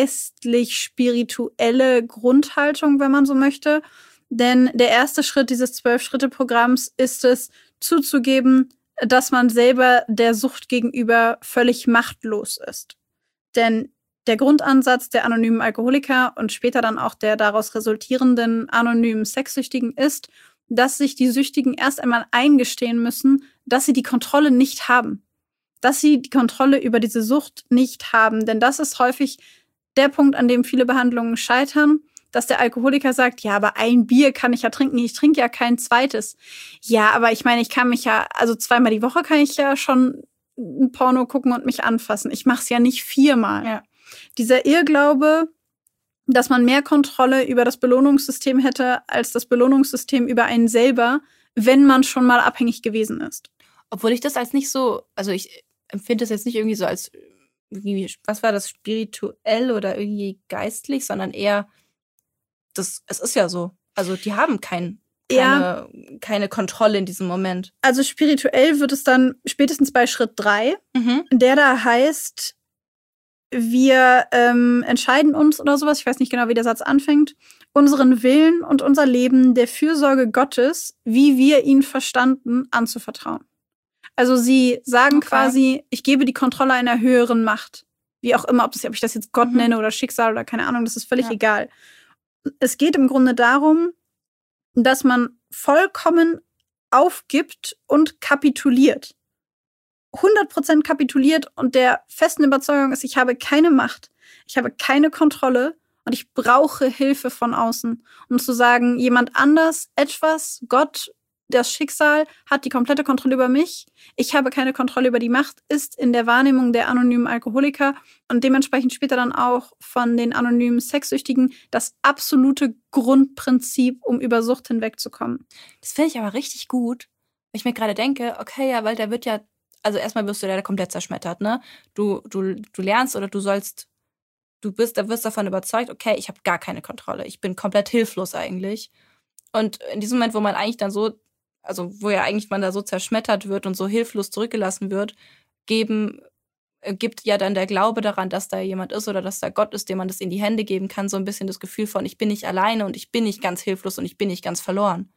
geistlich-spirituelle Grundhaltung, wenn man so möchte. Denn der erste Schritt dieses Zwölf-Schritte-Programms ist es, zuzugeben, dass man selber der Sucht gegenüber völlig machtlos ist. Denn der Grundansatz der anonymen Alkoholiker und später dann auch der daraus resultierenden anonymen Sexsüchtigen ist, dass sich die Süchtigen erst einmal eingestehen müssen, dass sie die Kontrolle nicht haben. Dass sie die Kontrolle über diese Sucht nicht haben. Denn das ist häufig der Punkt, an dem viele Behandlungen scheitern, dass der Alkoholiker sagt, ja, aber ein Bier kann ich ja trinken, ich trinke ja kein zweites. Ja, aber ich meine, ich kann mich ja, also zweimal die Woche kann ich ja schon ein Porno gucken und mich anfassen. Ich mache es ja nicht viermal. Ja. Dieser Irrglaube, dass man mehr Kontrolle über das Belohnungssystem hätte, als das Belohnungssystem über einen selber, wenn man schon mal abhängig gewesen ist. Obwohl ich das als nicht so, also ich empfinde das jetzt nicht irgendwie so als, irgendwie, was war das, spirituell oder irgendwie geistlich, sondern eher, das, es ist ja so. Also die haben kein, keine, ja. keine Kontrolle in diesem Moment. Also spirituell wird es dann spätestens bei Schritt drei, mhm. der da heißt, wir ähm, entscheiden uns oder sowas, ich weiß nicht genau, wie der Satz anfängt, unseren Willen und unser Leben der Fürsorge Gottes, wie wir ihn verstanden, anzuvertrauen. Also sie sagen okay. quasi, ich gebe die Kontrolle einer höheren Macht. Wie auch immer, ob, das, ob ich das jetzt Gott mhm. nenne oder Schicksal oder keine Ahnung, das ist völlig ja. egal. Es geht im Grunde darum, dass man vollkommen aufgibt und kapituliert. hundert Prozent kapituliert und der festen Überzeugung ist, ich habe keine Macht, ich habe keine Kontrolle und ich brauche Hilfe von außen. Um zu sagen, jemand anders, etwas, Gott, das Schicksal hat die komplette Kontrolle über mich. Ich habe keine Kontrolle über die Macht, ist in der Wahrnehmung der anonymen Alkoholiker und dementsprechend später dann auch von den anonymen Sexsüchtigen das absolute Grundprinzip, um über Sucht hinwegzukommen. Das finde ich aber richtig gut, weil ich mir gerade denke, okay, ja, weil da wird ja, also erstmal wirst du da komplett zerschmettert, ne? Du, du, du lernst oder du sollst, du bist, da wirst davon überzeugt, okay, ich habe gar keine Kontrolle. Ich bin komplett hilflos eigentlich. Und in diesem Moment, wo man eigentlich dann so, also wo ja eigentlich man da so zerschmettert wird und so hilflos zurückgelassen wird, geben, äh, gibt ja dann der Glaube daran, dass da jemand ist oder dass da Gott ist, dem man das in die Hände geben kann, so ein bisschen das Gefühl von, ich bin nicht alleine und ich bin nicht ganz hilflos und ich bin nicht ganz verloren.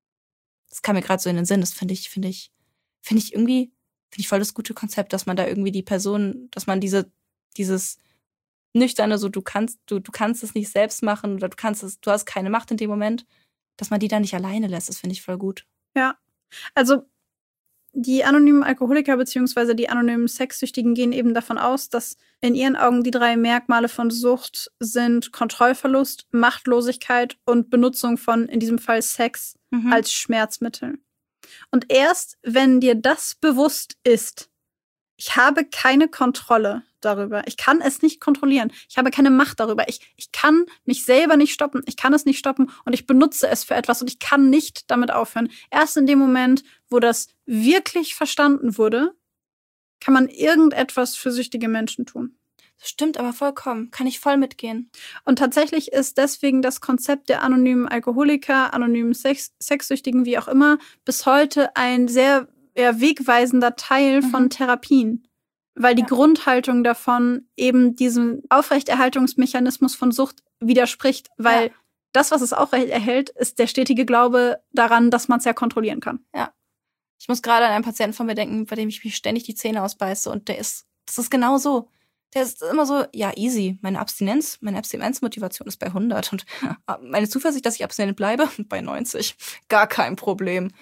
Das kam mir gerade so in den Sinn. Das finde ich, finde ich, finde ich irgendwie, finde ich voll das gute Konzept, dass man da irgendwie die Person, dass man diese, dieses nüchterne, so du kannst, du, du kannst es nicht selbst machen oder du kannst es, du hast keine Macht in dem Moment, dass man die da nicht alleine lässt. Das finde ich voll gut. Ja, also die anonymen Alkoholiker bzw. die anonymen Sexsüchtigen gehen eben davon aus, dass in ihren Augen die drei Merkmale von Sucht sind Kontrollverlust, Machtlosigkeit und Benutzung von, in diesem Fall Sex, mhm. als Schmerzmittel. Und erst, wenn dir das bewusst ist, ich habe keine Kontrolle darüber, ich kann es nicht kontrollieren, ich habe keine Macht darüber, ich, ich kann mich selber nicht stoppen, ich kann es nicht stoppen und ich benutze es für etwas und ich kann nicht damit aufhören. Erst in dem Moment, wo das wirklich verstanden wurde, kann man irgendetwas für süchtige Menschen tun. Das stimmt aber vollkommen, kann ich voll mitgehen. Und tatsächlich ist deswegen das Konzept der anonymen Alkoholiker, anonymen Sex- Sexsüchtigen, wie auch immer, bis heute ein sehr ja, wegweisender Teil mhm. von Therapien. Weil die ja. Grundhaltung davon eben diesem Aufrechterhaltungsmechanismus von Sucht widerspricht. Weil ja. das, was es aufrechterhält, ist der stetige Glaube daran, dass man es ja kontrollieren kann. Ja. Ich muss gerade an einen Patienten von mir denken, bei dem ich mich ständig die Zähne ausbeiße. Und der ist, das ist genau so. Der ist immer so, ja, easy. Meine Abstinenz, meine Abstinenzmotivation ist bei hundert. Und meine Zuversicht, dass ich abstinent bleibe, bei neunzig. Gar kein Problem.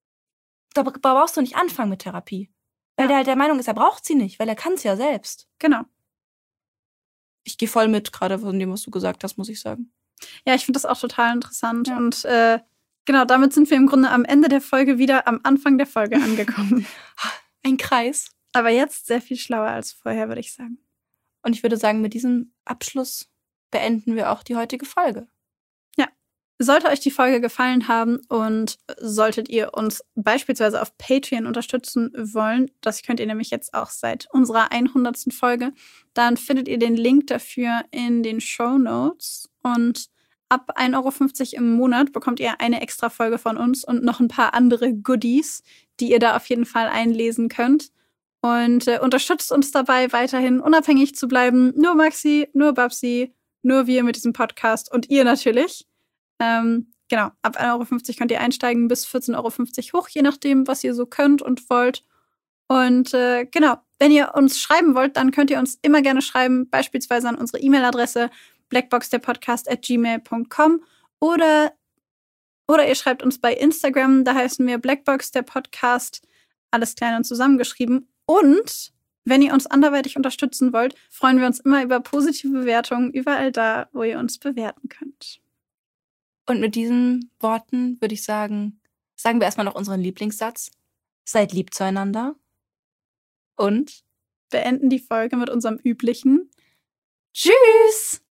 Da brauchst du nicht anfangen mit Therapie. Weil ja. der halt der Meinung ist, er braucht sie nicht, weil er kann es ja selbst. Genau. Ich gehe voll mit, gerade von dem, was du gesagt hast, muss ich sagen. Ja, ich finde das auch total interessant. Ja. Und äh, genau, damit sind wir im Grunde am Ende der Folge wieder am Anfang der Folge angekommen. Ein Kreis. Aber jetzt sehr viel schlauer als vorher, würde ich sagen. Und ich würde sagen, mit diesem Abschluss beenden wir auch die heutige Folge. Ja. Sollte euch die Folge gefallen haben und solltet ihr uns beispielsweise auf Patreon unterstützen wollen, das könnt ihr nämlich jetzt auch seit unserer hundertsten Folge, dann findet ihr den Link dafür in den Shownotes. Und ab ein Euro fünfzig im Monat bekommt ihr eine extra Folge von uns und noch ein paar andere Goodies, die ihr da auf jeden Fall einlesen könnt. Und äh, unterstützt uns dabei, weiterhin unabhängig zu bleiben. Nur Maxi, nur Babsi, nur wir mit diesem Podcast und ihr natürlich. Ähm, genau, ab ein Euro fünfzig könnt ihr einsteigen, bis vierzehn Euro fünfzig hoch, je nachdem, was ihr so könnt und wollt. Und äh, genau, wenn ihr uns schreiben wollt, dann könnt ihr uns immer gerne schreiben, beispielsweise an unsere E-Mail-Adresse blackboxderpodcast at gmail punkt com oder, oder ihr schreibt uns bei Instagram, da heißen wir blackboxderpodcast, alles klein und zusammengeschrieben. Und wenn ihr uns anderweitig unterstützen wollt, freuen wir uns immer über positive Bewertungen überall da, wo ihr uns bewerten könnt. Und mit diesen Worten würde ich sagen, sagen wir erstmal noch unseren Lieblingssatz. Seid lieb zueinander. Und beenden die Folge mit unserem üblichen Tschüss!